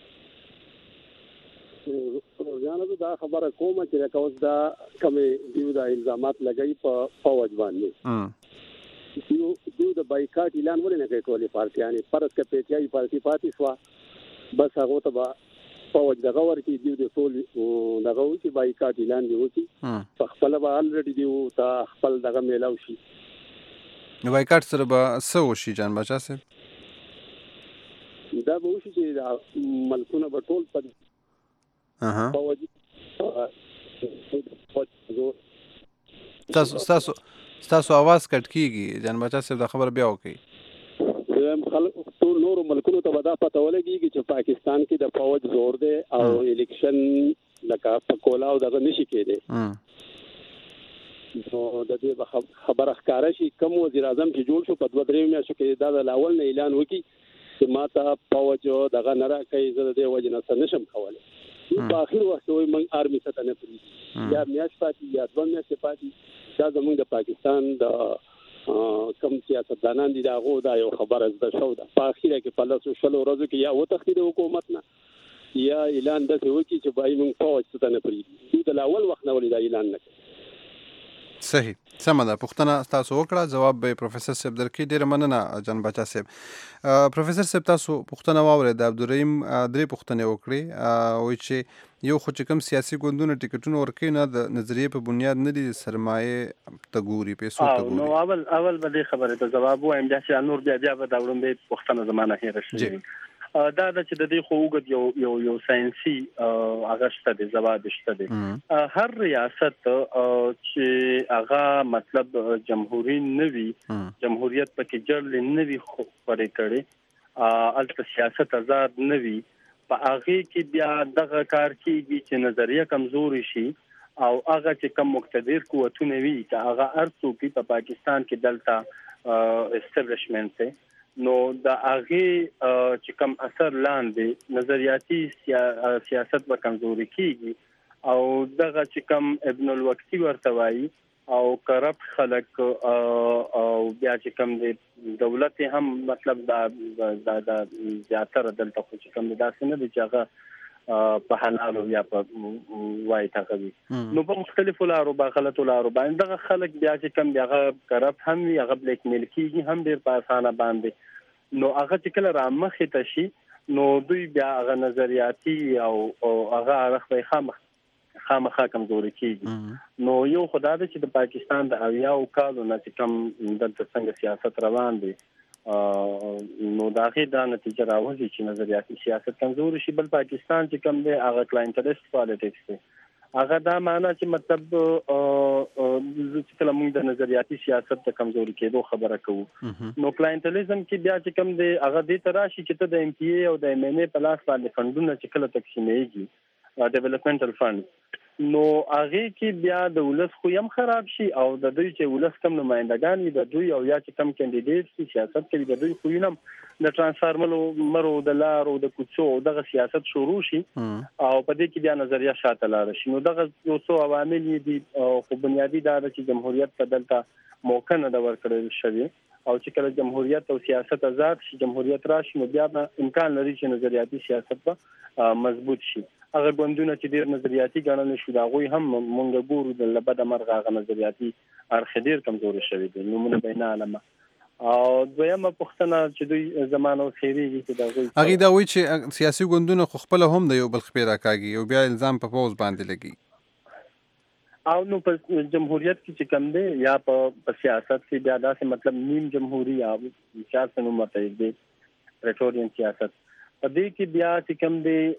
روزانه دا خبره کومه چې لکه اوس دا کومې دیو دا الزامات لګوي په فوج باندې، دیو دیو د بایکاټ اعلان ولې نه کوي ټولې پارټیانې؟ فرض که پی ټي آی پارټي پاتې شوه، بس هغو ته به فوج دغه ورکړي، دیو د ټول دغه وکړي، بایکاټ اعلان دې وکړي، په خپله به الریډي دیو ته خپل دغه میلاو شي. د بایکاټ سره به څه وشي جان باچا صاحب؟ دا به وشي چې ملکونه به ټول په ستاسو ستاسو आवाज کټ کیږي جان باچا صاحب، دا خبر بیا وکړي. خلک ټول نورو ملکونو ته به دا پته ولګېږي چې پاکستان کې د فوج زور دی او الیکشن لکه په کولاو دغه نشي کېدی. نو د دې به خبره ښکاره شي. کوم وزیر اعظم چې جوړ شو په دوه درې میاشتو کې دا د اول نه اعلان وکړي چې ما ته فوج دغه نه راکوي، زه د دې وجې نه څه نشم کولی. په آخر وخت کې وایي موږ آرمي څه ته نه پرېږدي، یا میاشت پاتې یا دوه میاشتې پاتې. دا زموږ د پاکستان د کوم سیاستدانان دي د هغو دا یو خبره زده شو ده. په اخره کې په لسو شلو ورځو کې یا وتښتي د حکومت نه، یا اعلان داسې وکړي چې وایي موږ فوج څه ته نه پرېږدي. دوی د اول وخت نه ولې دا اعلان نه کوي. صحیح، سمه ده. پوښتنه تاسو وکړه، جواب به پروفیسر صاحب درکړي. ډېره مننه جان باچا صاحب. پروفیسر صاحب تاسو پوښتنه واورئ، د عبدالرحیم درې پوښتنې وکړې. وایي چې یو خو چې کوم سیاسي ګوندونه ټیکټونه ورکوي نه د نظریې په بنیاد نه دي، سرمایې ته ګوري، پیسو ته ګوري. نو اول اول به دې خبرې ته ځواب وایم، بیا چې نور بیا بیا به دا وړاندې پوښتنه زما نه هېره شي. دا د چې د دې خو وګد یو یو یو ساينسي هغه شته د زواد شته دي. هر ریاست چې هغه مطلب جمهوریت نوي جمهوریت پکې جړل نوي خو پرې کړي، الته سیاست آزاد نوي، په هغه کې بیا دغه کار کیږي چې نظریه کمزوري شي، او هغه چې کم مقتدر قوتونه وي چې هغه ارڅو کې په پاکستان کې دلته اسټابلیشمنت ته نو د هغه چې کم اثر لاندې نظریاتي سیاست به کمزوري کیږي، او دغه چې کم ابن الوقتی ورته وایي او کرپټ خلک او بیا چې کم د دولت هم مطلب دا د زیاتره دلته خو چې کم داسې نه دي چې هغه په حلال او یا په وای تاغوي. نو په مختلفو لارو با غلطو لارو باندې دغه خلک بیا چې کم هغه کرپټ هم وي، هغه بلیک میل کیږي هم ډیر په اسانه باندې. نو هغه چې کله را مخې ته شي نو دوی بیا هغه نظریاتي او هغه هغه خامخ خامخا کمزوري کیږي. نو یو خدای دې چې د پاکستان د اویاو کالو نه چې کم دلته څنګه سیاست روان دي، نو دا غي دا نتیجه راوځي چې نظریاتي سیاست کمزوري شي. بل پاکستان چې کم دی هغه کلاینټلیست پالیټکس دی، هغه دا معنا چې مطلب چې کله موږ د نظریاتي سیاست د کمزوري کېدو خبره کوو، نو کلاینټلیزم کې بیا چې کم دی هغه دې تراشي چې ته د ایم پی ای او د ایم ان ای په لاس باندې فندونه چې کله تقسیمېږي ډیولپمنټل فند، نو هغه کې بیا د ولس خو هم خراب شي، او د دوی چې ولس کم نمائندگان وي د دوی او یا چې کم کینډیډیټ چې سیاست کوي د دوی خو هم د ترانسفارملو مرو د لارو د کوڅو دغه سیاست شروع شي، او په دې کې بیا نظریه شاته لاړ شي. نو دغه یو څو عوامل دي، خو بنیادی دا چې جمهوریت په دلته موقع نه د ورکړل شوی، او چې کله جمهوریت او سیاست آزاد شي، جمهوریت راشي، نو بیا امکان لري چې نظریاتي سیاست به مضبوط شي. هغه ګوندونه چې ډېر نظریاتي ګڼل شي دا غوي هم مونږ ګورو د لبد مرغه هغه نظریاتي اړخ ډېر کمزوري شوی دی. نمونه بین عالمه او دویمه پوښتنه چې دوی زمانه خیریږي چې دا غوي هغه دا وایي چې سیاسي ګوندونه خو خپل هم د یو بل خپل راکاږي او بیا الزام په پوز باندې لګي. او نو په جمهوریت کې چې کوم دی یا په سیاست کې بیا داسې مطلب نیم جمهوریت یا سیاست نو متعلق دی پریټورین سیاست په دې کې بیا چې کوم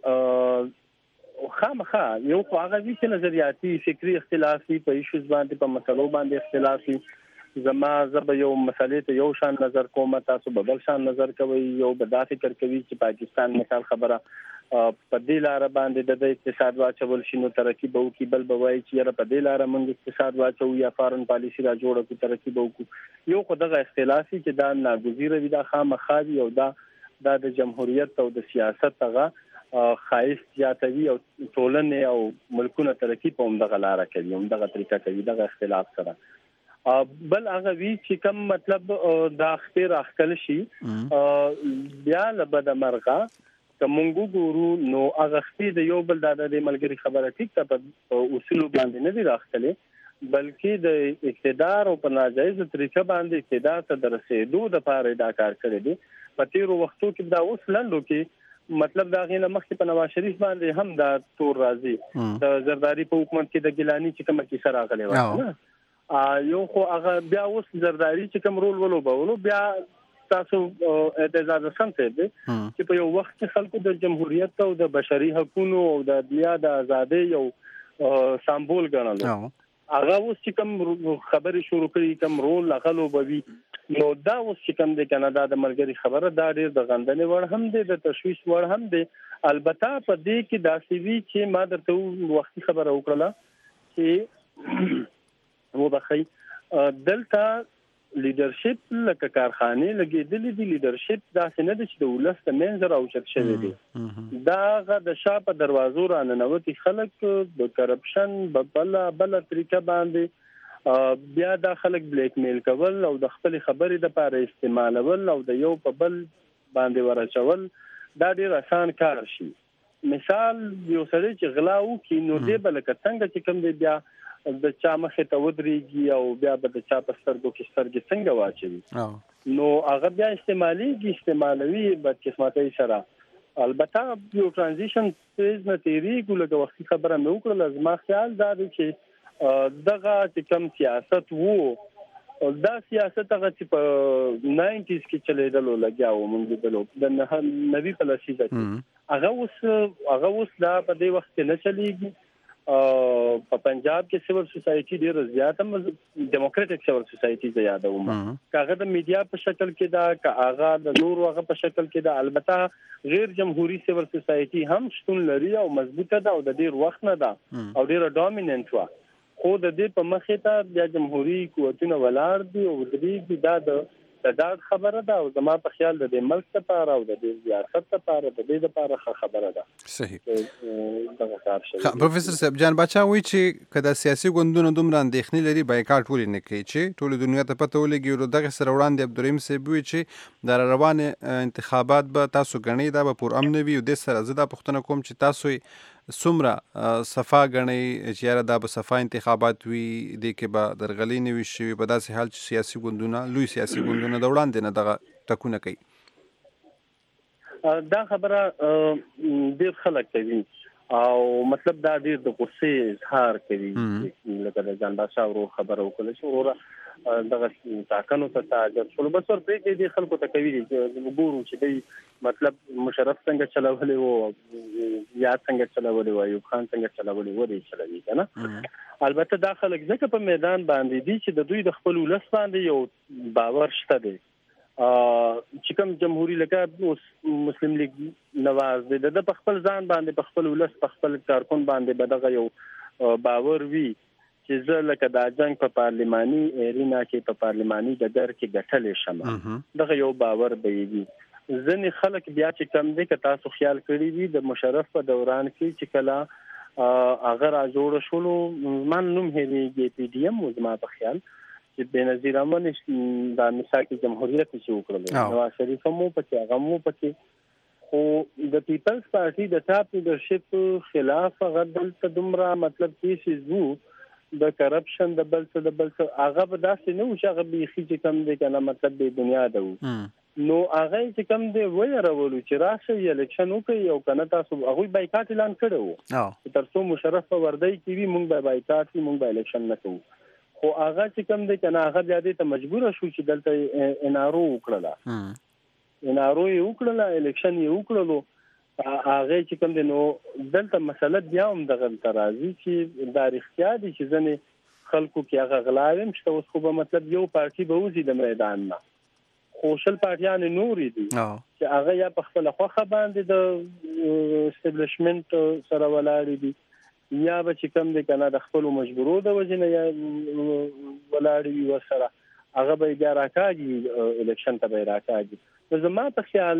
دی خامخا یو خو هغه وی چې نظریاتي فکری اختلافي په ایشوز باندې په مسلو باندې اختلافي زما زب یو مسلې ته یو شان نظر کوم تاسو بل شان نظر کوي یو بدا فکر کوي چې پاکستان مثال خبره په دې لار باندې د اقتصاد واچول شنو ترقی به وکي بل بوای چې را په دې لار موږ اقتصاد واچو یا فارن پالیسی را جوړه کو ترقی به وکړو یو خو دغه اختلافي چې دا ناګزیره وي دا خامخاوي او دا د جمهوریت او د سیاست هغه خایس زیاتوي او ټولنې او ملکونه ترقی په همدغه لار کوي همدغه طریقه کوي دغه اختلاف سره بل هغه وی چې کوم مطلب دا اختر اخکل شي بیا لبد مرغه کومګو ګورو نو هغه خپې د یو بل د ملګری خبره ټیک ته په اصول باندې نه دی راخلې بلکې د اقتدار او په ناجایز طریقه باندې اقتدار ته درسېدو د لپاره دا کار کړی دی په تیرو وختو کې دا اوس لندو کې مطلب دا غینه مخکې په نواز شریف باندې هم دا تور راځي د زرداری په حکومت کې د ګیلانی چې کومه کیسه راغلی و یو خو هغه بیا اوس زرداری چې کوم رول ولو بولو بیا تاسو اعتراض سمته دي چې په یو وخت کې خلکو د جمهوریت او د بشري حقوقو او د بیا د ازادۍ یو سمبول ګڼلو هغه اوس چې کوم خبري شروع کړي کوم رول لغلو بوي نو دا اوس چې کوم د کاناډا د ملګری خبره دا ډېر د غندنې وړ هم دي د تشويش وړ هم دي البته په دې کې دا سی وی چې ما درته وختي خبره وکړه چې و بخي دلته لیدرشپ لکه کارخانه لګیدلې دي لیدرشپ دا څنګه د چې د ولست منځ راوچت شوی دی دا غ د شاپ دروازو را ننوتي خلک د کرپشن بل بل طریقه باندې بیا د خلک بلیک میل کول او د خپل خبرې د لپاره استعمالول او د یو په بل باندې ورچول دا ډیر آسان کار شي مثال یو سره چې غلاو کې نو دې بل کڅنګ چې کوم دی بیا د چا مخه ته ودرېږي او بیا به د چا په سترګو کې سترګې څنګه واچوي نو هغه بیا استعمالي استعمالوي بد قسمتۍ سره البته یو ترانزیشن فیز نه تیریږي لکه وختي خبره مې وکړه زما خیال دا دی چې دغه چې کوم سیاست وو دا سیاست هغه چې په ناینټیز کې چلیدلو لګیاو مونږ دلو د نوي پالیسي ځکه هغه اوس هغه اوس دا په دې وخت کې نه چلیږي په پنجاب کې سیول سوسایټي ډیره زیاته ډیموکراټک سیول سوسایټي زیاده ومه کاغه د میډیا په شکل کې دا کاغه د نور هغه په شکل کې دا البته غیر جمهوریت سیول سوسایټي هم شتون لري او مضبوطه ده او د ډیر وخت نه ده او ډیره ډومیننت و خو د دې په مخه ته د جمهوریت قوتونه ولار دي او د دې دا د دا خبره ده او زما په خیال د ملک لپاره او د سیاست لپاره د دې لپاره خبره ده صحیح دغه کار شي پروفیسور صاحب جان بچا وی چې کله سیاسي ګوندونو دومره اندېښنې لري بایکاټ ولې نه کوي چې ټول دنیا ته پته ولګي او دغه سره وړاندې عبدالرحیم صاحب وی چې د روان انتخابات به تاسو غنی دا به پر امن وي او د سره زدا پښتنه کوم چې تاسو څومره صفا غنی چې را دا به صفا انتخابات وي د کې به درغلي نه وي شي په داسې حال چې سیاسي ګوندونه لوی سیاسي ګوندونه د وړاندې نه دغه ټکونه کوي دا خبره ډیر خلک کوي او مطلب دا ډیر د غصې اظهار کوي لکه د جان بادشاه ورو خبره وکړه چې وروره دغه تاکنو ته تاجر شول بس ور دې دې خلکو ته کوي چې وګورو چې دی مطلب مشرف څنګه چلولې وو یا څنګه چلولې وو یو خان څنګه چلولې وو دې چلوي کنه البته دا خلک ځکه په میدان باندې دي چې د دوی د خپل ولس باندې یو باور شته دی چې کوم جمهوریت لکه مسلم لیگ نواز دی د خپل ځان باندې په خپل ولس په خپل کارکون باندې بدغه یو باور وی چې زه لکه د جنگ په پارلماني ارینا کې په پارلماني ډګر کې ګټلې شمه دغه یو باور به وي ځنې خلک بیا چې کم دي که تاسو خیال کړی وي د مشرف په دوران کې چې کله هغه را جوړ شولو من نوم هېږي پی ډي ایم زما په خیال چې بنظیر امن د مساک جمهوریت چې وکړل نواز شریف مو پکې هغه مو پکې خو د پیپلز پارټي د ټاپ لیډرشپ خلاف غدل تدمره مطلب کې شي د کرپشن د بل څه د بل څه هغه به داسې نه و چې هغه به خې چې کم دی کنه مطلب د دنیا ده نو هغه چې کوم دی وایرولو چې راشه الیکشن وکړي او کنه تاسو هغه بایکاټ اعلان کړو او تر څو مشرف په وردی کې وي مونږ به بایکاټ وي مونږ به الیکشن نه کوو خو هغه چې کوم دی کنه هغه بیا دې ته مجبور شو چې دلته انارو وکړه انارو یې وکړه الیکشن یې وکړلو هغه چې کوم دی نو دلته مسله بیا هم دغه ترازی چې د اړتیا دي چې ځنه خلکو کې هغه غلاویم چې اوس خو به مطلب یو پارټي به وزي د میدان نه خوشل پارټیان نوري دي چې هغه یا په خپل خوخه باندې د اسټابلیشمنت سره ولاړ دي یا به چې کوم دي کنه د خپل مجبورو د وجنه یا ولاړ وي وسره هغه به بیا راکاږي الیکشن ته به راکاږي زما په خیال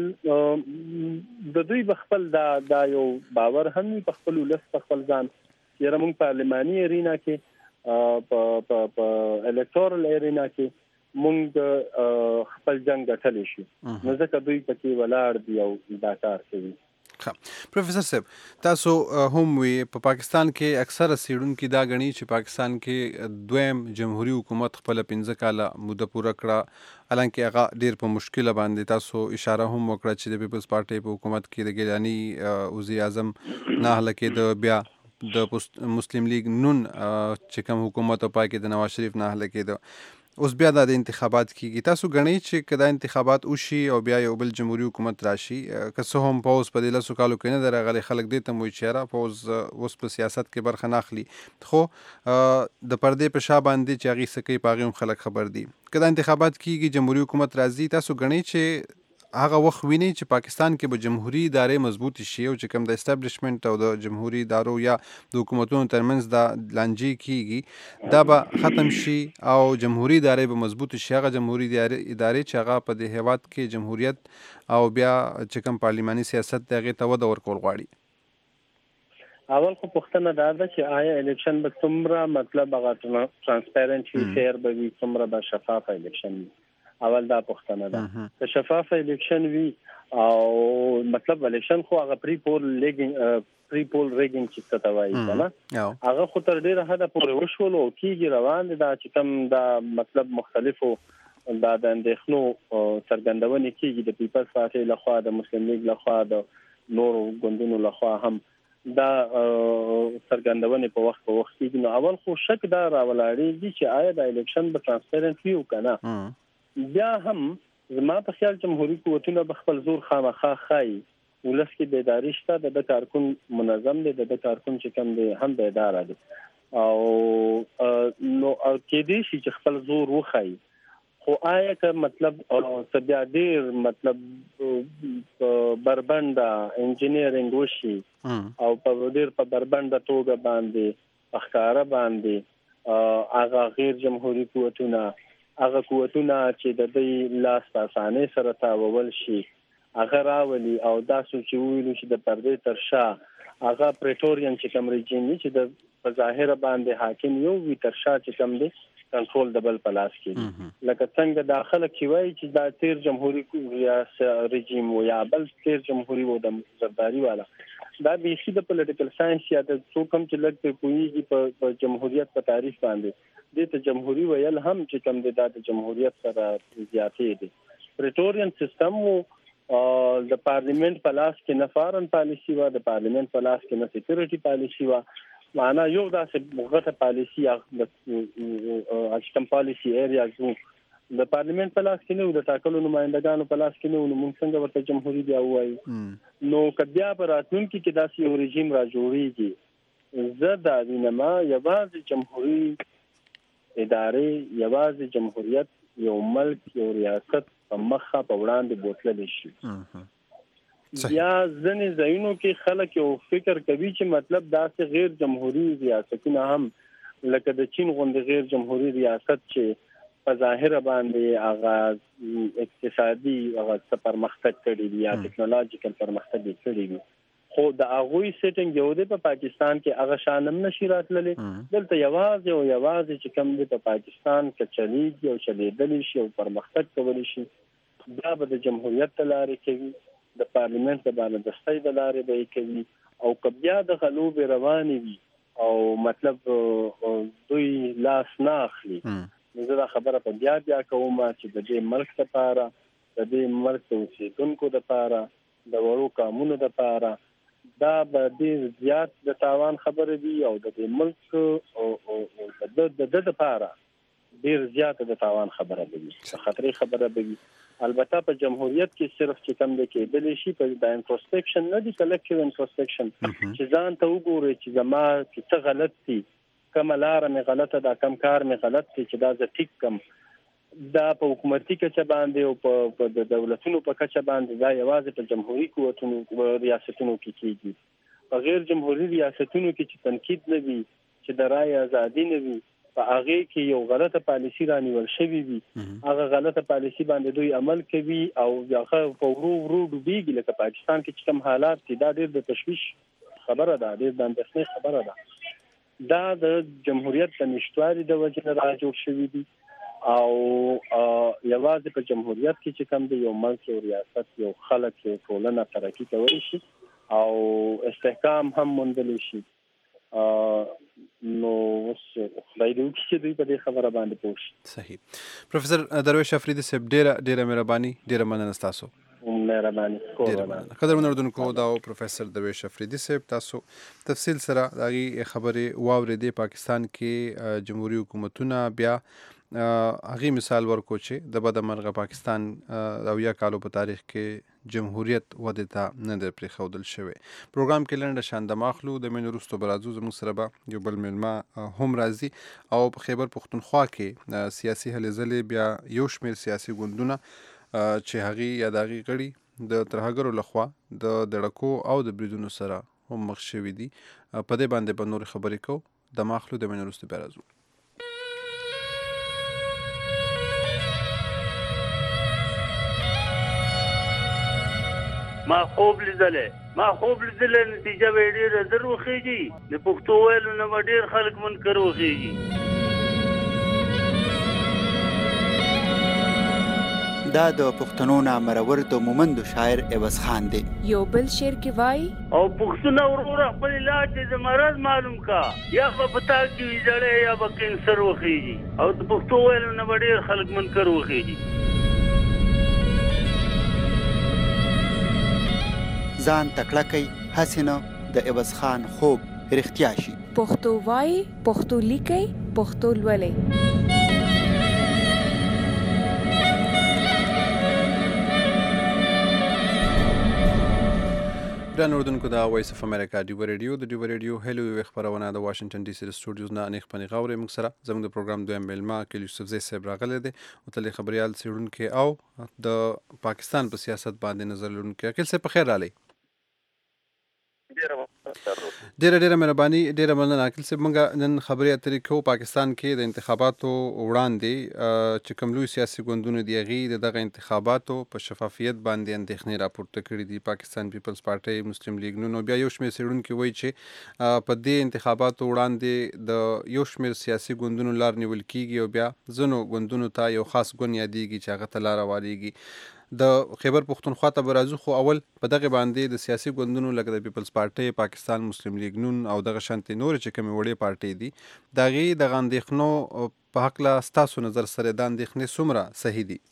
د دوی بخپل دا دا یو باور هم په خپل ولس په خپل ځان یره موږ پارلماني ارینا کې په په الکتورل ارینا کې مونږ خپل جنگ غټلی شي نو ځکه دوی پکې ولاړ دی او دا کار کوي. پروفیسور صاحب تاسو هم وی په پاکستان کې اکثره سیډونکو دا غني چې پاکستان کې دویم جمهوریت حکومت خپل پنځه کاله موده پوره کړه الانکه هغه ډیر په مشکله باندې تاسو اشاره هم وکړه چې د پیپلز پارټي په حکومت کې د ګیلانی وزیر اعظم نه هلکه د بیا د مسلم لیگ نون چې کوم حکومت په پای کې د نواز شریف نه هلکه د اوس بیا د انتخابات کیږي تاسو غنئ چې کدا انتخابات وشي او بیا یو بل جمهوریت حکومت راشي که څه هم پوز په دله سوکالو کې نه درغلي خلک دې ته مو اشاره پوز اوس په سیاست کې برخه نه اخلي خو د پردې په شا باندې چې هغه سکی پاغي خلک خبر دي کدا انتخابات کیږي جمهوریت حکومت راځي تاسو غنئ چې هغه وخت ویني چې پاکستان کې به جمهوریت ادارې مضبوط شي او چې کوم د اسټابلیشمنت او د جمهوریت ادارو یا د حکومتونو ترمنځ د لانجې کیږي دا به ختم شي او جمهوریت ادارې به مضبوط شي هغه جمهوریت ادارې چې هغه په د هیواد کې جمهوریت او بیا چې کوم پارلماني سیاست دغه ته وده ورکول غواړي. اول خو پوښتنه دا ده چې آیا الیکشن به څومره مطلب هغه ترانسپیرنت وي فیر به وي څومره به شفاف الیکشن وي اول دا پوښتنه ده چې شفاف الیکشن وي او مطلب الیکشن خو هغه پری پول لیګینګ پری پول ریګینګ چې څه ته وایي کنه هغه خو تر ډیره حد پورې وشول او کیږي روان دي دا چې کوم دا مطلب مختلفو دا د اندېښنو څرګندونه کیږي د پیپلز پارټي لخوا د مسلم لیگ لخوا د نورو ګوندونو لخوا هم دا څرګندونه په وخت په وخت کیږي نو اول خو شک دا راولاړي چې آیا د الیکشن به ترانسپیرنت وي او کنه بیا هم زما په خیال جمهوریت قوتونه به خپل زور خامخا خای ولس کې بیداری شته د کارکون منظم دي د کارکون چې کوم دي هم بیدار دي او نو کې دي چې خپل زور وخای خو آیا که مطلب سبیا ډیر مطلب بربنده انجینیرینګ وشي او په ډیر په بربنده توګه باندې اخکارا باندې هغه غیر جمهوریت قوتونه هغه قوتونه چې د دې لاس په اسانه سره تاول شي هغه راولي او دا چې ویلو چې د پردې تر شا هغه پریټورین چې کوم ریجیم چې د په ظاهر باندې حاکم یو وی تر شا چې کوم دی کنټرول دبل پلاس کړي لکه څنګه داخله کې وایي چې دا تیر جمهوریت ریجیم و یا بل تیر جمهوریت و د زرداری والا دا به شي د پولیټیکل ساينس یا د څوکم چې لږ کویږي په جمهوریت په تعریف باندې د ته جمهوریت ویل هم چې کوم د جمهوریت سره زیاتې دي پریټورین سیستم او د پارلیمنت په لاس کې نه فارن پالیسی و د پارلیمنت په لاس کې نه سکیورټي پالیسی و معنا یو داسې غټه پالیسی د اکشن پالیسی ایریا زو د پارلیمنت په لاس کې نه د ټاکلو نمائندګانو په لاس کې نه نو موږ څنګه ورته جمهوریت دی وایي نو کبیا پر راتلونکي کې داسې یو رژیم را جوړیږي زه د وینما یوازې جمهوریت ادارې یوازې جمهوریت یو ملک یو ریاست په مخه په وړاندې بوتلل شي یا ځنې ځایونو کې خلک یو فکر کوي چې مطلب داسې غیر جمهوریت ریاستونه هم لکه د چین غوندې غیر جمهوریت ریاست چې په ظاهر باندې هغه اقتصادي هغه پرمختګ کړی یا ټکنالوژیکل پرمختګ کړی وي خو د هغوی سیټینګ یو دی په پاکستان کې هغه شانم نشي راتللې دلته یوازې او یوازې چې کوم دی په پاکستان کې چلیږي او چلیدلی شي او پرمختګ کولی شي دا به د جمهوریت د لارې کوي د پارلیمنت د باندې دستۍ د لارې به کوي او کبیا د غلوب رواني وي او مطلب دوی لاس نه اخلي زه دا خبره په بیا بیا کوم چې د دې ملک لپاره د دې ملک د اوسېدونکو دپاره د وړو قامونو دپاره دا به ډېر زیات د تاوان خبره دي او د دې ملک او د د دپاره ډېر زیاته د تاوان خبره به وي، د خطرې خبره به وي. البته په جمهوریت کې صرف چې کم د کېدلی شي په د انټروسپیکشن نه دي، کلکټیو انټروسپیکشن چې ځان ته وګورئ چې زما چې څه غلط دي، کومه لاره مې غلطه ده، کم کار مې غلط دی چې دا زه ټیک کم. دا په حکومتي کچه باندې او په د دولتونو په کچه باندې دا یوازې په جمهوري قوتونو ریاستونو کې کېږي. په غیر جمهوري ریاستونو کې چې تنقید نه وي، چې د رایې ازادي نه وي، په هغه کې یو غلطه پالیسی رانیول شوی وي، هغه غلطه پالیسی باندې دوی عمل کوي او هغه په ورو ورو ډوبېږي. لکه پاکستان کې چې کوم حالات دي دا ډېر د تشویش خبره ده، ډېر د اندېښنې خبره ده. دا د جمهوریت د نشتوالي د وجې نه راجوړ شوي دي او یوازې په جمهوریت کې چې کوم دی یو ملک، یو ریاست، یو خلک، یو ټولنه ترقي کولی شي او استحکام هم موندلی شي. نو خدای دې وکړي چې دوی په دې خبره باندې پوه شي. صحیح. پروفیسر درویش افریدي صاحب ډېره ډېره مهرباني، ډېره مننه ستاسو. مهرباني. قدرمنو اردوونکو، دا پروفیسر درویش افریدي صاحب تاسو تفصیل سره د هغې خبرې واورېدې. پاکستان کې جمهوري حکومتونه بیا هغې مثال ورکو چې د بده مرغه پاکستان د اویا کالو په تاریخ کې جمهوریت ودې ته نه دی پرېښودل شوی. پروګرام کې لنډه شان دمه اخلو، د مینې وروسته به راځو، زموږ سره به یو بل میلمه هم راځي او په خیبر پښتونخوا کې سیاسي هلې ځلې بیا یو شمېر سیاسي ګوندونه چې هغې یا د هغې غړي د ترهګرو لخوا د دړکو او د بریدونو سره هم مخ شوي دي. په دې باندې به نورې خبرې کوو. دمه اخلو، د مینې وروسته بیا راځو. ما خوب لیدلې ما خوب لیدلې نتیجه به ډېره زر وخېږي، د پښتو ویلو نه به ډېر خلک منکر وخېږي. دا د پښتنو نامرور د مومندو شاعر عوض خان دی. یو بل شعر کې وایي او پښتون وروره خپل علاج د مرض معلوم کا، یا به پتا کې ویځړې یا به کینسر وخېږي او د پښتو ویلو نه به ډېر خلک منکر وخېږي. ځان تکړه کوي هسې نه د عوض خان خوب رښتیا شي. پښتو وایي، پښتو لیکي، پښتو لولئ. ګران اردوونکو، د وایس اف امریکا ډیوه ریډیو د ډیوه ریډیو هلو یوې خپرونه د واشنګټن ډي سي د سټوډیوز نه انیخ پنې غاورې. موږ سره زموږ د پروګرام دویم میلمه کیل یوسفزی صاحب راغلی دی، متلي خبریال، څېړونکی او د پاکستان په سیاست باندې نظر لرونکی. اکیل صاحب په خیر راغلی. ډیره ډیره مهرباني، ډیره مننه. اکیل صاحب، موږ نن خبرې اترې کوو. پاکستان کې د انتخاباتو وړاندې چې کوم لوی سیاسي ګوندونه دي هغې د دغه انتخاباتو په شفافیت باندې اندېښنې راپورته کړي دي. پاکستان پیپلز پارټۍ، مسلم لیګ نون او بیا یو شمېر څېړونکي وایي چې په دې انتخاباتو وړاندې د یو شمېر سیاسي ګوندونو لار نیول کېږي او بیا ځینو ګوندونو ته یو خاص ګوند یادېږي چې هغه ته لاره واریږي. د خیبر پښتونخوا ته به راځو، خو اول په دغه باندې د سیاسي ګوندونو لکه د پیپلز پارټۍ، پاکستان مسلم لیګ نون او دغه شانتې نورې چې کومې وړې پارټۍ دي، د هغې دغه اندېښنو په هکله ستاسو نظر سره دا اندېښنې څومره صحیح دي؟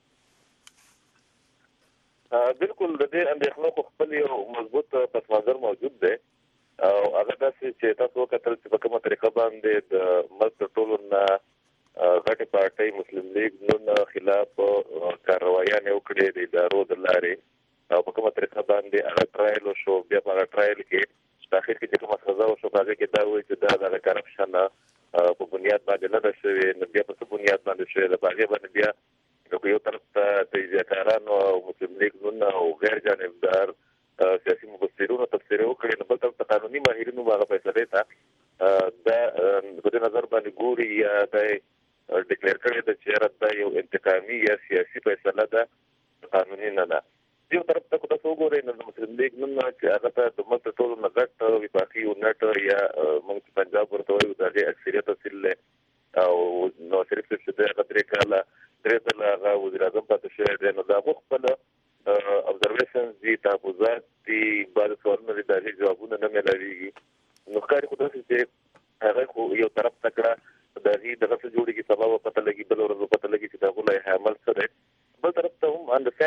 بالکل، د دې اندېښنو خو خپل یو مضبوط پس منظر موجود دی او هغه داسې چې تاسو وکتل چې په کومه طریقه باندې د ملک تر ټولو نه غټې پارټۍ مسلم لیګ نون خلاف کاروایانې وکړې د ادارو د لارې او په کومه طریقه باندې هغه ټرایل وشو. بیا په هغه ټرایل کې په اخر کې چې کومه سزا وشو په هغې کې دا وایي چې دا د کرپشن په بنیاد باندې نه ده شوې، نو بیا په څه بنیاد باندې شوې ده. په هغې باندې بیا یو طرف ته تجزیهکارانو او مسلم لیګ نون او غیر جانبدار سیاسي مبصرینو تبصرې وکړې، نو بل طرف ته قانوني ماهرینو هغه فیصلې ته دا په دې نظر باندې ګوري یا دی ډیکلیر کړی ده چې یاره دا یو انتقامي یا سیاسي فیصله ده، قانوني نه ده. یو طرف ته که تاسو وګورئ نو د مسلم لیګ نن چې هغه ته د ملک تر ټولو نه غټ وفاقي یونټ یا موږ چې پنجاب ورته وایو د هغې اکثریت حاصل دی او نواز شریف صاحب چې دی هغه درې کاله درې ځله هغه وزیر اعظم پاتې شوی دی، نو د هغو خپله ابزرویشنز دي، تحفظات دي، بعضې سوالونه دي، د هغې جوابونه نه میلاویږي. نو ښکاري خو داسې چې هغه خو یو طرف ته کړه د هغې دغه څه جوړېږي، سبا به پته لګي، بله ورځ به پته لګي چې د هغو لایحه عمل څه دی. بل طرف ته هم ان د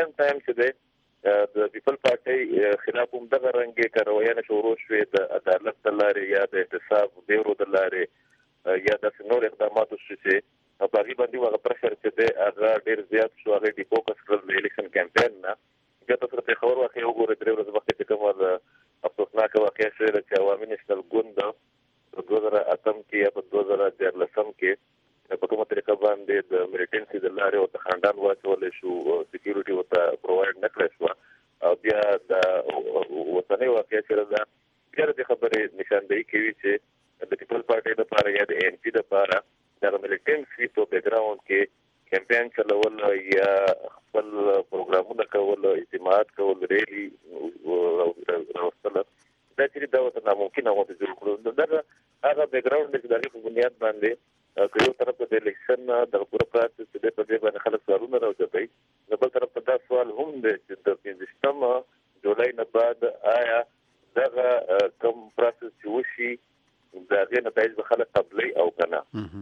همدغه رنګ کارویانه شروع شوې د عدالت د لارې یا د احتساب بیورو د لارې یا د نور اقداماتو چې په هغه باندې هغه پرشر چې د هغه ډیر زیات شو هغه د فوکس کړل د الیکشن کمپاین نه چې تاسو ته خبر واکې وګورئ درې ورځې مخکې چې کومه د افسوسناک واقعه شوه چې عوامي نېشنل ګوند په دوه زره اتم کې یا په دوه زره دیارلسم کې په کومه طریقه باندې د ملیټنسي د لارې او د خاندان واچول شو سکیورټي ورته پرووایډ نه کړی شو او بیا د وطني واقعه چې ده بیا د خبرې نشاندهي کوي چې د پیپل پارټي لپاره یا د ان پی لپاره د ملیټنسي په بیک ګراوند کې کمپاین چلول یا خپل پروګرامونه کول اجتماعات کول ریلی راوستل دا چې دا وته ناممکن او د جوړ کړو دا هغه بیک ګراوند چې د هغې په بنیاد باندې که یو طرف ته د الیکشن د پوره پروسس چې په دې باندې خلک سوالونه راوځي نو بل طرف ته دا سوال هم دی چې د پنځم جولای نه بعد آیا دغه کوم پروسس چې وشي د هغې نتایج به خلک قبلوي او که نه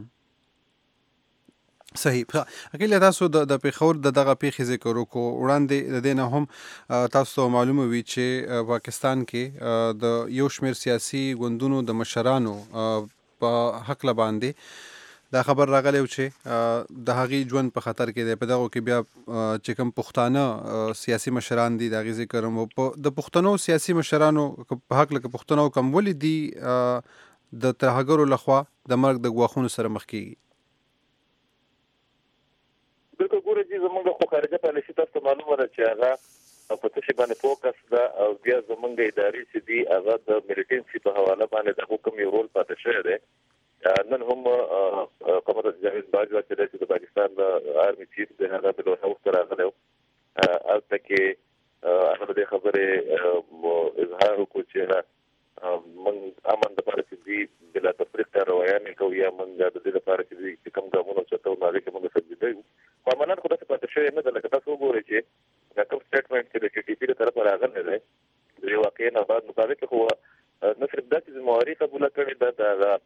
صحیح. اکیله تاسو د پیښور د دغه پیښې ذکر وکړو وړاندې د دې نه هم تاسو معلومه وي چې پاکستان کې د یو شمېر سیاسي ګوندونو د مشرانو په حق باندې دا خبر راغلی و چې د هغې ژوند په خطر کې دی. په دغو کې بیا چې کوم پښتانه سیاسي مشران دي د هغې ذکر هم د پښتنو سیاسي مشرانو په حق لکه پښتنو کم ولې دي د ترهګرو لخوا د مرګ د ګواښونو سره مخ کېږي؟ بالکل ګوره چې زمونږ خو خارجه پالیسي تاسو ته معلومه ده چې هغه په څه شي باندې فوکس ده او بیا زمونږ ادارې چې دي هغه د ملیټنسي په حواله باندې د حکم یو رول پاتې شوی دی. نن هم قمر جاوید باجوا چې د پاکستان د آرمي چیف دی هغه د لوحه سره راغلی هلته کې هغه د خبرې اظهار وکړو چې موږ امن دپاره چې دي بلا تفریق کارویانې کوو یا موږ د دې لپاره چې دي کوم ګامونه چتو هغې کې موږ سجده یو خو امانت خو داسې پاتې شوی نه ده. لکه تاسو وګورئ چې دا کوم سټیټمنټ چې د ټي ټي پي له طرفه راغلی دی د دې واقعې نه بعد مطابق خو نه صرف دا چې ذمهواري قبوله کړې ده د هغه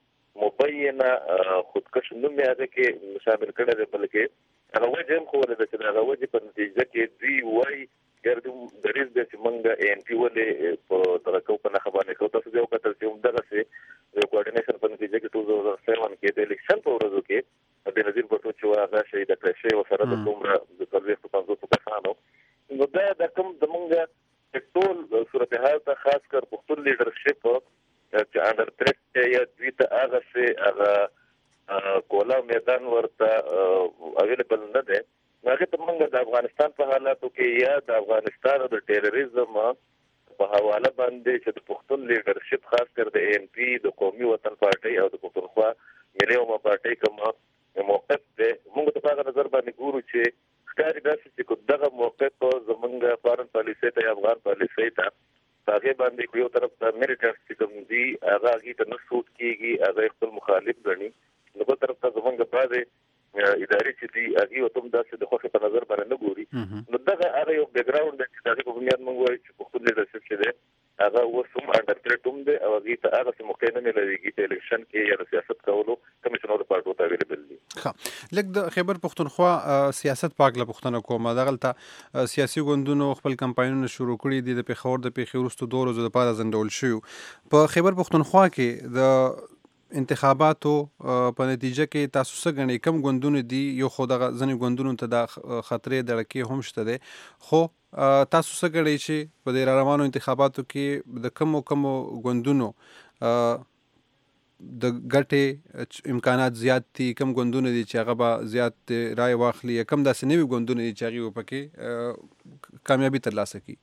مبینه خودکش نوم یې هغه کې شامل کړی دی بلکې هغه وجه هم ښوولی ده چې د هغه وجې په نتیجه کې دوی وایي ګردو دریځ دی چې موږ اے ان پي ولې په دغه کو په نښه باندې کوو. تاسو بیا وکتل چې همدغسې د کوارډینیشن په نتیجه کې ټو زاوزر سیون کې د الیکشن په ورځو کې د نظیر بټو چې هغه شهیده کړی شوی ورسره د څومره د څلوېښتو پنځوسو کسانو نو دا د کوم زمونږ ټول صورتحال ته خاص کر پښتون لیډرشپ چې انډر تھریټ یا دوی ته هغه شی هغه کولا میدان ورته اویلیبل نه دی. هغه ته موږ د افغانستان په حالاتو کې یا د افغانستان د ټیرریزم په حواله باندې چې د پښتون لیډرشپ خاص کر د اے ان پی د قومي وطن پارټي او د پښتونخوا ملي عمومي پارټي کوم موقف دی موږ ته په هغه نظر باندې ګورو چې ښکاري داسې چې دغه موقف زموږ فارن پالیسۍ ته یا افغان پالیسۍ ته په هغې باندې یو طرف ته میلیټنټس چې کوم دي هغه هغې ته نه سوټ کېږي هغه خپل مخالف ګڼي نو بل طرف ته زموږ بعضې ادارې چې دي هغې ورته هم داسې د خوښې په نظر باندې نه ګوري نو دغه هغه یو بیک ګراونډ دی چې د هغې په بنیاد موږ وایو چې پښتون لیډرشپ چې دی هغه اوس هم انډر تھریټ هم دی او هغې ته هغسې موقع نه میلاویږي چې الیکشن کې یا د سیاست کولو کمیشنرو پارټو ته اویلیبل دي. ښه لږ د خیبر پښتونخوا سیاست په هکله پوښتنه کومه دغلته سیاسي ګوندونو خپل کمپاینونه شروع کړي دي د پېښور د پیښې وروستو دوه ورځو دپاره ځنډول شوي په خیبر پښتونخوا کې د انتخاباتو په نتیجه کې تاسو څه ګڼئ کوم ګوندونه دي یو خو دغه ځینې ګوندونو ته دا خطرې دړکې هم شته دی خو تاسو څه ګڼئ چې په دې راروانو انتخاباتو کې د کومو کومو ګوندونو د ګټې امکانات زیات دي کوم ګوندونه دي چې هغه به زیات رای واخلي یا کوم داسې نوي ګوندونه دي چې هغې به پکې کامیابي ترلاسه کړي؟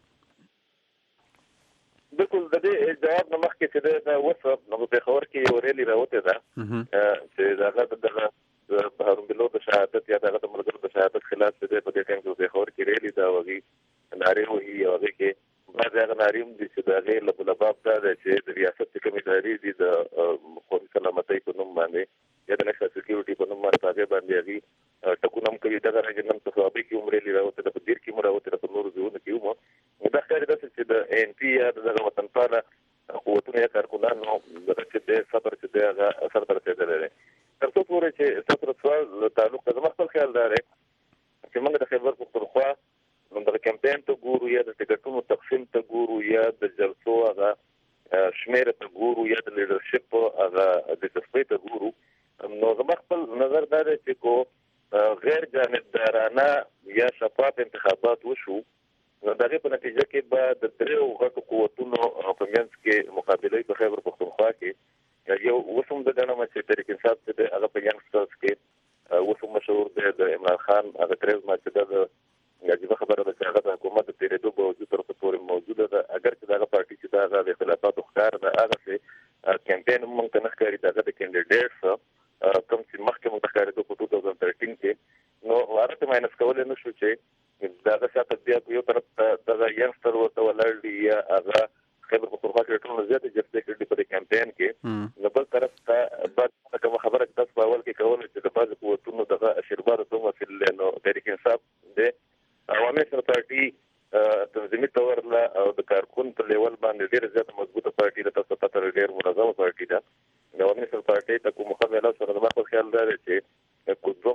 بالکل د دې جواب نه مخکې چې دی دا اوس نو په پېښور کې یو ریلي راوتې ده چې د هغه دغه هارون بلو د شهادت یا د هغه د ملګرو د شهادت خلاف چې دی په دې ټایم کې په پېښور کې ریلي ده او هغې نارې وهي او هغې کې بعضې هغه نارې هم دي چې د هغې له بلباب دا ده چې د ریاست چې کومې ادارې دي د قومي سلامتۍ په نوم باندې یا د نیشنل سکیورټي په نوم باندې په هغې باندې هغې ټکونه هم کوي دغه رنګې نن په صوابۍ کې هم ریلي راوتې ده په دیر کې هم راوتې ده په نورو ځایونو کې هم دا ښکاري داسې چې د اے ان پي یا دغه وطنپاله قوتونو یا کارکونانو دغه چې دی صبر چې دی هغه سر ته رسېدلی دی. تر څو پورې چې ستاسو د سوال له تعلق ته زما خپل خیال دا دی چې موږ د خیبر پښتونخوا نو دغه کمپاین ته ګورو یا د ټکټونو تقسیم ته ګورو یا د جلسو هغه شمیره ته ګورو یا د لیډرشپ هغه د تصفیه ته ګورو، نو زما خپل نظر دا دی چې کو غیر جانبدارانه یا شفاف انتخابات وشو، نو د هغې په نتیجه کې به د دریو غټو قوتونو په منځ کې مقابله په خیبر پښتونخوا کې یو اوس هم زه ګڼم چې تحریک انصاف چې دی هغه په ینګسټرز کې اوس هم مشهور دی د عمران خان هغه کریزما چې ده د عجیبه خبره ده چې هغه د حکومت د تېرېدو باوجود تر اوسه پورې موجوده ده، اگر چې د هغه پارټي چې ده هغه د اختلافاتو ښکار ده، هغسې کمپین هم موږ ته نه ښکاري د هغه د کینډیډیټس کوم چې مخکې موږ ته ښکارېدو په ټو تاوزنډ تھرټین کې، نو هغه ته ماینس کولی نه شو چې د هغه شاته بیا یو طرف ته دغه ینګسټر ورته ولاړ دي یا هغه خیبر پښتونخوا کې ټولو زیاتې جرسې کړي دي په دې کمپین کې، نو بل طرف ته بعد کومه خبره چې تاسو په اول کې کوله چې د بعضې قوتونو دغه اشربار دومره فل نو تحریک انصاف د عوامي نېشنل پارټي تنظیمي طور له او د کارکون په لیول باندې ډېره زیاته مضبوطه پارټي ده، تاسو ته تر ډېر منظمه پارټي ده، د عوامي نېشنل پارټي ته کوم مقابله سره زما په خیال دا دی چې کو دوه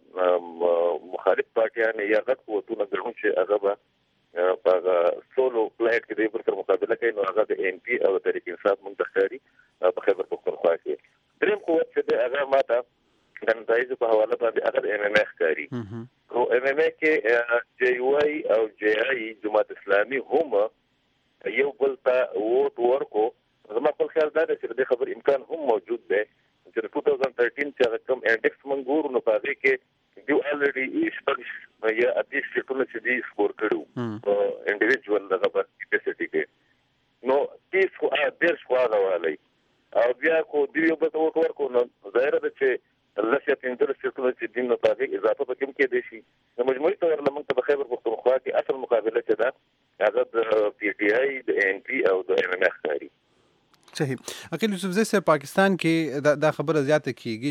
مونږه مخالف پارټیان یا غټ قوتونه ګڼو چې هغه به په سولو فلایټ کې د یو بل سره مقابله کوي، نو هغه د این پي او د تحریک انصاف موږ ته ښکاري په خیبر پښتونخوا کې. دریم قوت چې دی هغه ما ته د نتایجو په حواله باندې هغه د ایم ایم اے ښکاري، خو ایم ایم اے کې جے یو آی او جے آی جماعت اسلامي هم یو بل ته ووټ ورکو، زما خپل خیال دا دی چې د دې خبر امکان هم موجود دی چې د ټو تاوزنډ تھرټین چې هغه کوم انډیکس موږ ګورو نو په هغې کې دوی الریډي شپږ یا اتیس سیټونه چې دي سکور کړي په انډیویجوال دغه په کیپاسټي کې، نو تیس خو دېرش خو هغه والی او بیا خو دوی یو بل ته ووټ ورکړو، نو ظاهره ده چې لس یا پنځلس سیټونه چې دي نو په هغې اضافه پکې هم کېدی شي، نو مجموعي طور له موږ ته په خیبر پښتونخوا کې اصل مقابله چې ده هغه د پی ټي آی د این پي او د ایم ایم اے ښکاري. صحیح. عقیل یوسفزی صاحب، پاکستان کې دا, دا خبره زیاته کیږي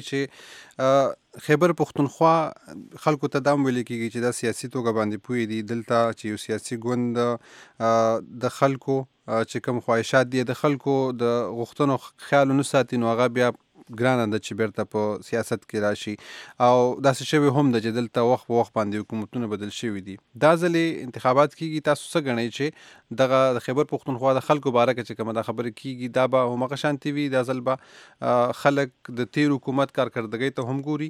چې خیبر پښتونخوا خلکو ته دا ویل کیږي چې دا سیاسي توګه باندې پوي دي، دلته چې یو سیاسي ګوند د خلکو چې کوم خواهشات دي د خلکو د غوښتنو خیال نه ساتي، نو هغه بیا ګرانه ده چې بیرته په سیاست کې راشي، او داسې شوي هم ده چې دلته وخت په وخت باندې حکومتونه بدل شوي دي. دا ځلې انتخابات کیږي، تاسو څه ګڼئ چې دغه د خیبر پښتونخوا د خلکو باره کې چې کومه دا خبرې کیږي دا به همغه شانتې وي، دا ځل به خلک د تیر حکومت کارکردګۍ ته هم ګوري؟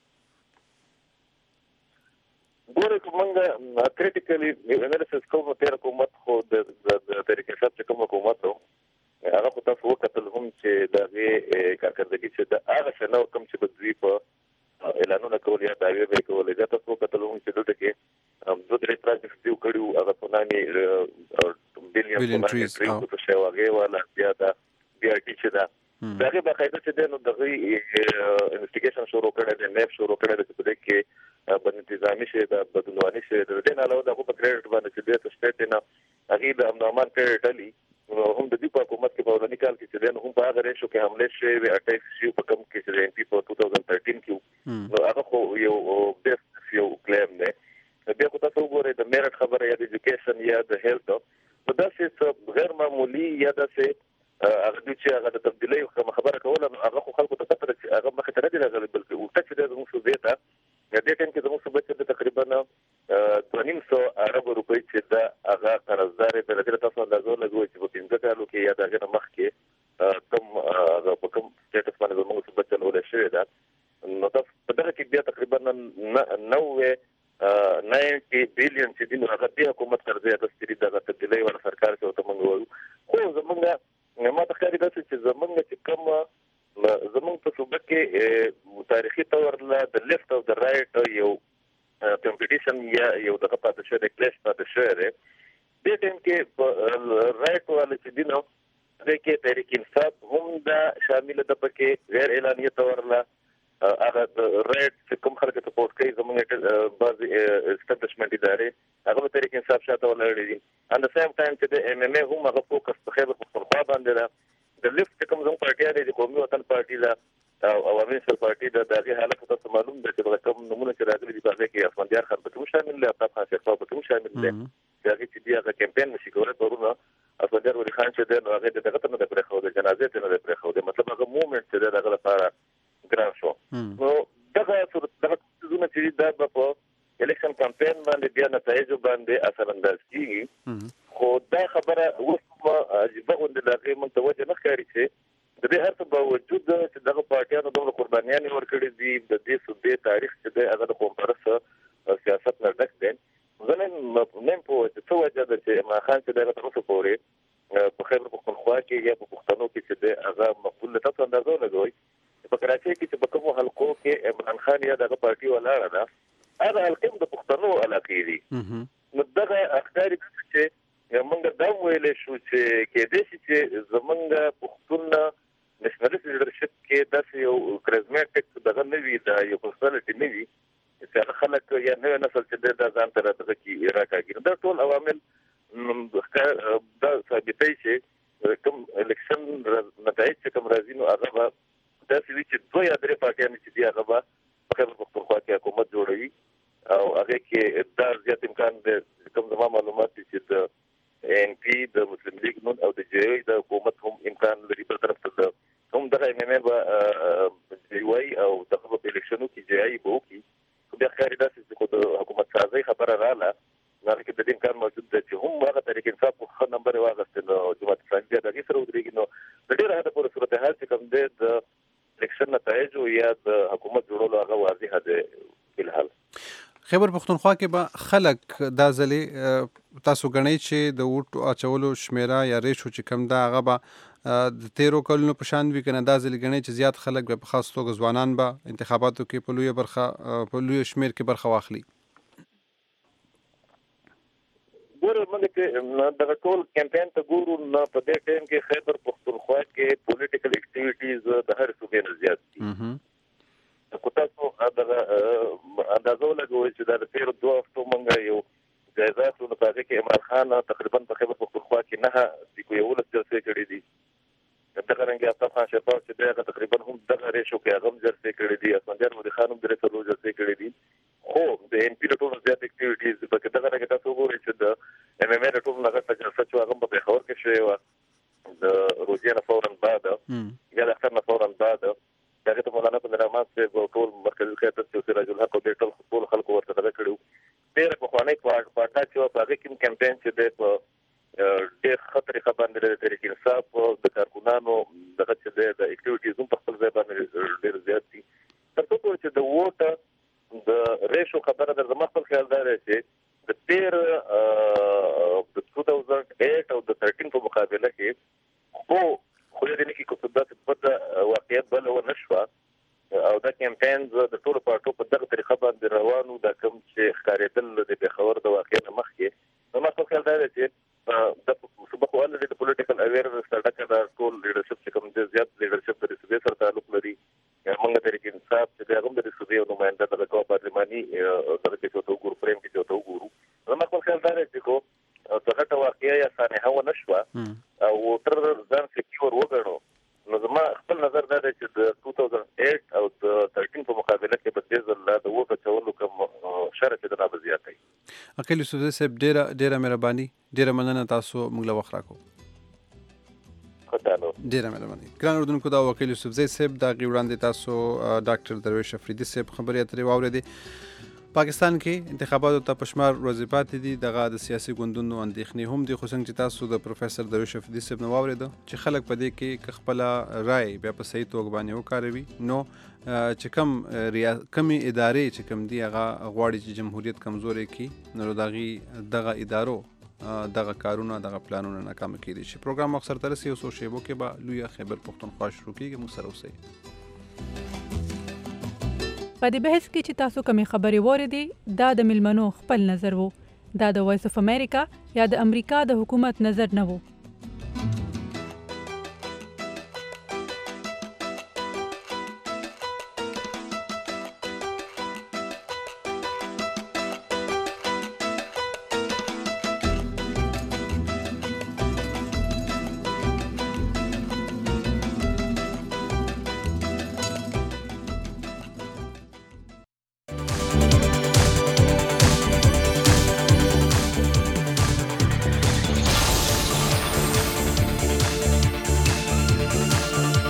ګورئ که موږ کریټیکلي انالیسس کوو، تیر حکومت خو د تحریک انصاف چې کوم حکومت و هغه خو تاسو وکتل هم چې د هغې کارکردګي چې د هغه څه نه کوم چې به دوی په اعلانونه کول یا دعوې به یې کولې، دا تاسو وکتل هم چې دلته کې دوه درې پراجکټس دوی کړي وو، هغه سونامي بلین سونامي ډریم څه شی و هغې والا، بیا د بي آر ټي چې ده د هغې باقاعده چې دی نو د هغوی انویسټیګیشن شروع کړی دی، نیب شروع کړی دی چې په دې کې بد انتظامي شی ده، بدعنواني شی ده، د دې نه علاوه د هغو په کریډټ باندې چې دی ته سټیټ دی نه هغې د امن امان کریډټ ډلې هم د دې په حکومت کې په اولني کال کې چې دی نو هم په هغه ریشو کې حملې شوې وې، اټیک شوي په کوم کې چې د این پي په ټو تاوزنډ تھرټین کې، نو هغه خو یو بیسټ یو کلیم دی. بیا خو تاسو وګورئ د میرټ خبره یا د ایجوکیشن یا د هیلث، نو داسې څه غیر معمولي یا داسې هغه دوی چې هغه د تبدیلۍ کومه خبره کوله، نو هغه خو خلکو ته پته ده چې هغه مخې ته نه دي راغلي، بلکې الټه چې دی زموږ صوبې ته دې ټایم کې زموږ صوبې ته تقریبا دوه نیم سوه اربو روپۍ چې ده هغه قرضدار یې د دې تاسو اندازه لګوئ چې په پنځه کالو کې یا د هغې نه مخکې کوم هغه په کوم سټیټس باندې زموږ صوبه چلولی شوې ده، نو تاسو په دغه کې بیا تقریبا نوې ناینټي بلین چې دي نو هغه دې حکومت قرضې اخیستي دي، دغه تبدیلۍ والا سرکار چې ورته موږ وایو. خو زموږ ما ته ښکاري داسې چې زموږ چې کوم زموږ په صوبه کې تاریخي طور له د لیفټ او د رایټ یو کمپټیشن یا یو دغه پاتې شوی دی، کلیش پاتې شوی دی. دې ټایم کې په رایټ والا چې دي نو دې کې تحریک انصاف هم دا شامل ده، پکې غیر اعلانیه طور له هغه د رایټ چې کوم خلک سپورټ کوي زموږ بعضې اسټابلیشمنټ ادارې هغه به تحریک انصاف شاته ولاړې دي. ان د سیم ټایم چې د ایم ایم اے هم هغه فوکس په خیبر پښتونخوا باندې ده. د لیفټ چې کوم زموږ پارټیان دي، د قومي وطن پارټي ده او عوامي نېشنل پارټي ده، د هغې حالت تاسو معلوم ده چې دغه کوم نومونه چې راغلي دي په هغې کې اسفندیار خان پکې هم شامل دی، آفتاب خان شیرخوا پکې هم شامل دی، چې هغې چې دي هغه کمپین نشي کولی. پرونه اسفندیار ولي خان چې دی نو هغې د دغه ته نه دی پرېښودی، جنازې ته نه دی پرېښودی، مطلب هغه مومنټ چې دی د هغه لپاره ګران شو. نو دغه دغه څیزونه چې دي دا به په الیکشن کمپین باندې باندې بیا نتایج باندې اثر انداز کیږي. خو دا خبره اوس عجیبه غوندې د هغې متوجه نه ښکاري چې د دې هر څه باوجود چې دغه پارټیانو دومره قربانیانې ورکړې دي، د دې صوبې تاریخ چې دی هغه د قوم پرست سیاست نه ډک دی. زه نن نیم پوه چې څه وجه ده چې عمران خان چې دی هغه تر اوسه پورې په خیبر پښتونخوا کې یا په پښتنو کې چې دی هغه مقبول دی. تاسو اندازه ولګوئ په کراچۍ کې چې په کومو حلقو کې عمران خان یا دغه پارټي ولاړه ده، هغه حلقې هم د پښتنو علاقې دي. نو دغه ښکاري چې موږ دا وویلی شو چې کېدای شي چې زموږ پښتون نېشنلست لیډرشپ کې داسې یو کرزماټک دغه نه وي، دا یو پرسنالټي نه وي چې هغه خلک یا نوی نسل چې دی دا ځان ته دغه کې راکاږي. دا ټول عوامل دا ثابتوي چې کوم الیکشن نتایج چې کوم راځي نو هغه به داسې وي چې دوه یا درې پارټیانې چې دي هغه به په خیبر پښتونخوا کې حکومت جوړوي او هغې کې دا زیات امکان دی کوم زما معلومات دي چې د ان پی د مسلم لیگ نون او د جی ای د حکومت هم امکان لري. بل طرف ته هم دغه ایم ایم ای به جی واي او دغه په الیکشنو کې جی ای به وکړي. بیا ښکاري داسې چې د حکومت سازۍ خبره راغله نو هغې کې د دې امکان موجود دی چې هم هغه تحریک انصاف په ښه نمبر یې واخیستې نو جماعت اسلامي بیا د هغې سره ودرېږي. نو د ډېره حده پورې صورتحال چې کوم دی د الیکشن نتایجو یا د حکومت جوړولو هغه واضحه دی فلحال. خیبر پښتونخوا کې به خلک دا ځلې تاسو ګڼئ چې د ووټ اچولو شمیره یا ریشو چې کوم ده هغه به د تیرو کلونو په شان وي که نه؟ دا ځلې ګڼئ چې زیات خلک به په خاص توګه ځوانان به انتخاباتو کې په لویه برخه په لویه شمیر کې برخه واخلي؟ ګوره موږ چې دغه ټول کمپین ته ګورو نو په دې ټایم کې خیبر پښتونخوا کې پولیټیکل اکټیویټیز د هر صوبې نه زیات دي. که تاسو دغه اندازه ولګوئ چې دا د تېرو دوه هفتو موږ یو جایزه اخلو نو په هغې کې عمران خان تقریبا په خیبر پښتونخوا کې نهه د یولس جلسې کړي دي. دغه رنګې آفتاب خان شفاف چې دی هغه تقریبا هم دغه ریشو کې هغه هم جلسې کړي دي. اسفندیار مودي خان هم درې څلور جلسې کړي دي. خو د ان پي له ټولو زیات اکټیویټیز پکې دغه رنګې تاسو وګورئ چې د ایم ایم ای له ټولو نه غټه جلسه چې هغه هم په پېښور کې شوې وه د روژې نه فوراً بعد یا د اختر نه فوراً بعد. هغې ته مولانا بن رحمان صاحب او ټول مرکزي قیادت چې سراج الحق او دې ټول خلکو ورته دغه کړي وو. ډېره پخوانۍ پاټا چې وه په هغې کې هم کمپین چې دی په ډېر ښه طریقه باندې د تحریک انصاف د کارکونانو دغه چې دی د اکټیویټیز هم په خپل ځای باندې ډېر زیات دي. تر څو پورې چې د ووټ د ریشو خبره ده زما خپل خیال دا دی چې د تېر د ټو تاوزنډ ایټ او د تھرټین په مقابله کې خو خو دې نه کې کوم داسې بده واقعیت بله ونه شوه او دا کمپینز د ټولو پارټو په دغه طریقه باندې روان وو. دا کوم چې ښکارېدل د پېښور د واقعې نه مخکې نو ما خپل خیال دا دی چې د صوبه خو الرېډي د پولیټیکل اویرنس نه ډکه ده. ټول لیډرشپ چې کوم دی زیات لیډرشپ د دې صوبې سره تعلق لري. موږ تحریک انصاف چې دی هغه هم د دې صوبې یو نماینده دغه کوه پارلماني دغه کې چې ورته وګورو فریم کې چې ورته وګورو. زما خپل خیال دا دی چې خو د غټه واقعه یا سانحه ونه شوه او ووټر ځان سکیور وګڼو نو زما خپل نظر دا دی چې د ټو تاوزنډ ایټ او د تھرټین په مقابله کې به دې ځل د ووټ اچولو کوم شرط چې دا به زیاتی. عقیل یوسفزی صاحب ډېره ډېره مهرباني، ډېره مننه تاسو موږ له وخت راکړو. ډېره مهرباني. ګران اردوونکو دا وکیل یوسفزی صاحب د هغې وړاندې تاسو ډاکټر درویش افریدي صاحب خبرې اترې واورېدې. پاکستان کې انتخاباتو ته په شمار ورځې پاتې دي. دغه د سیاسي ګوندونو اندېښنې هم دي خو څنګه چې تاسو د پروفیسر درویش افریدي صاحب نه واورېده چې خلک په دې کې که خپله رای بیا په صحیح توګه باندې وکاروي نو چې کوم کمې ادارې چې کوم دي هغه غواړي چې جمهوریت کمزوری کړي نو د هغې دغه ادارو دغه کارونه دغه پلانونه ناکامه کېدی شي. پروګرام مقصر ته رسي او څو شیبو کې به لویه خیبر پښتونخوا شروع کېږي. موږ سره اوسئ. په دې بحث کې چې تاسو کومې خبرې واورېدې دا د میلمنو خپل نظر وو. دا د وایس اف امریکا یا د امریکا د حکومت نظر نه وو.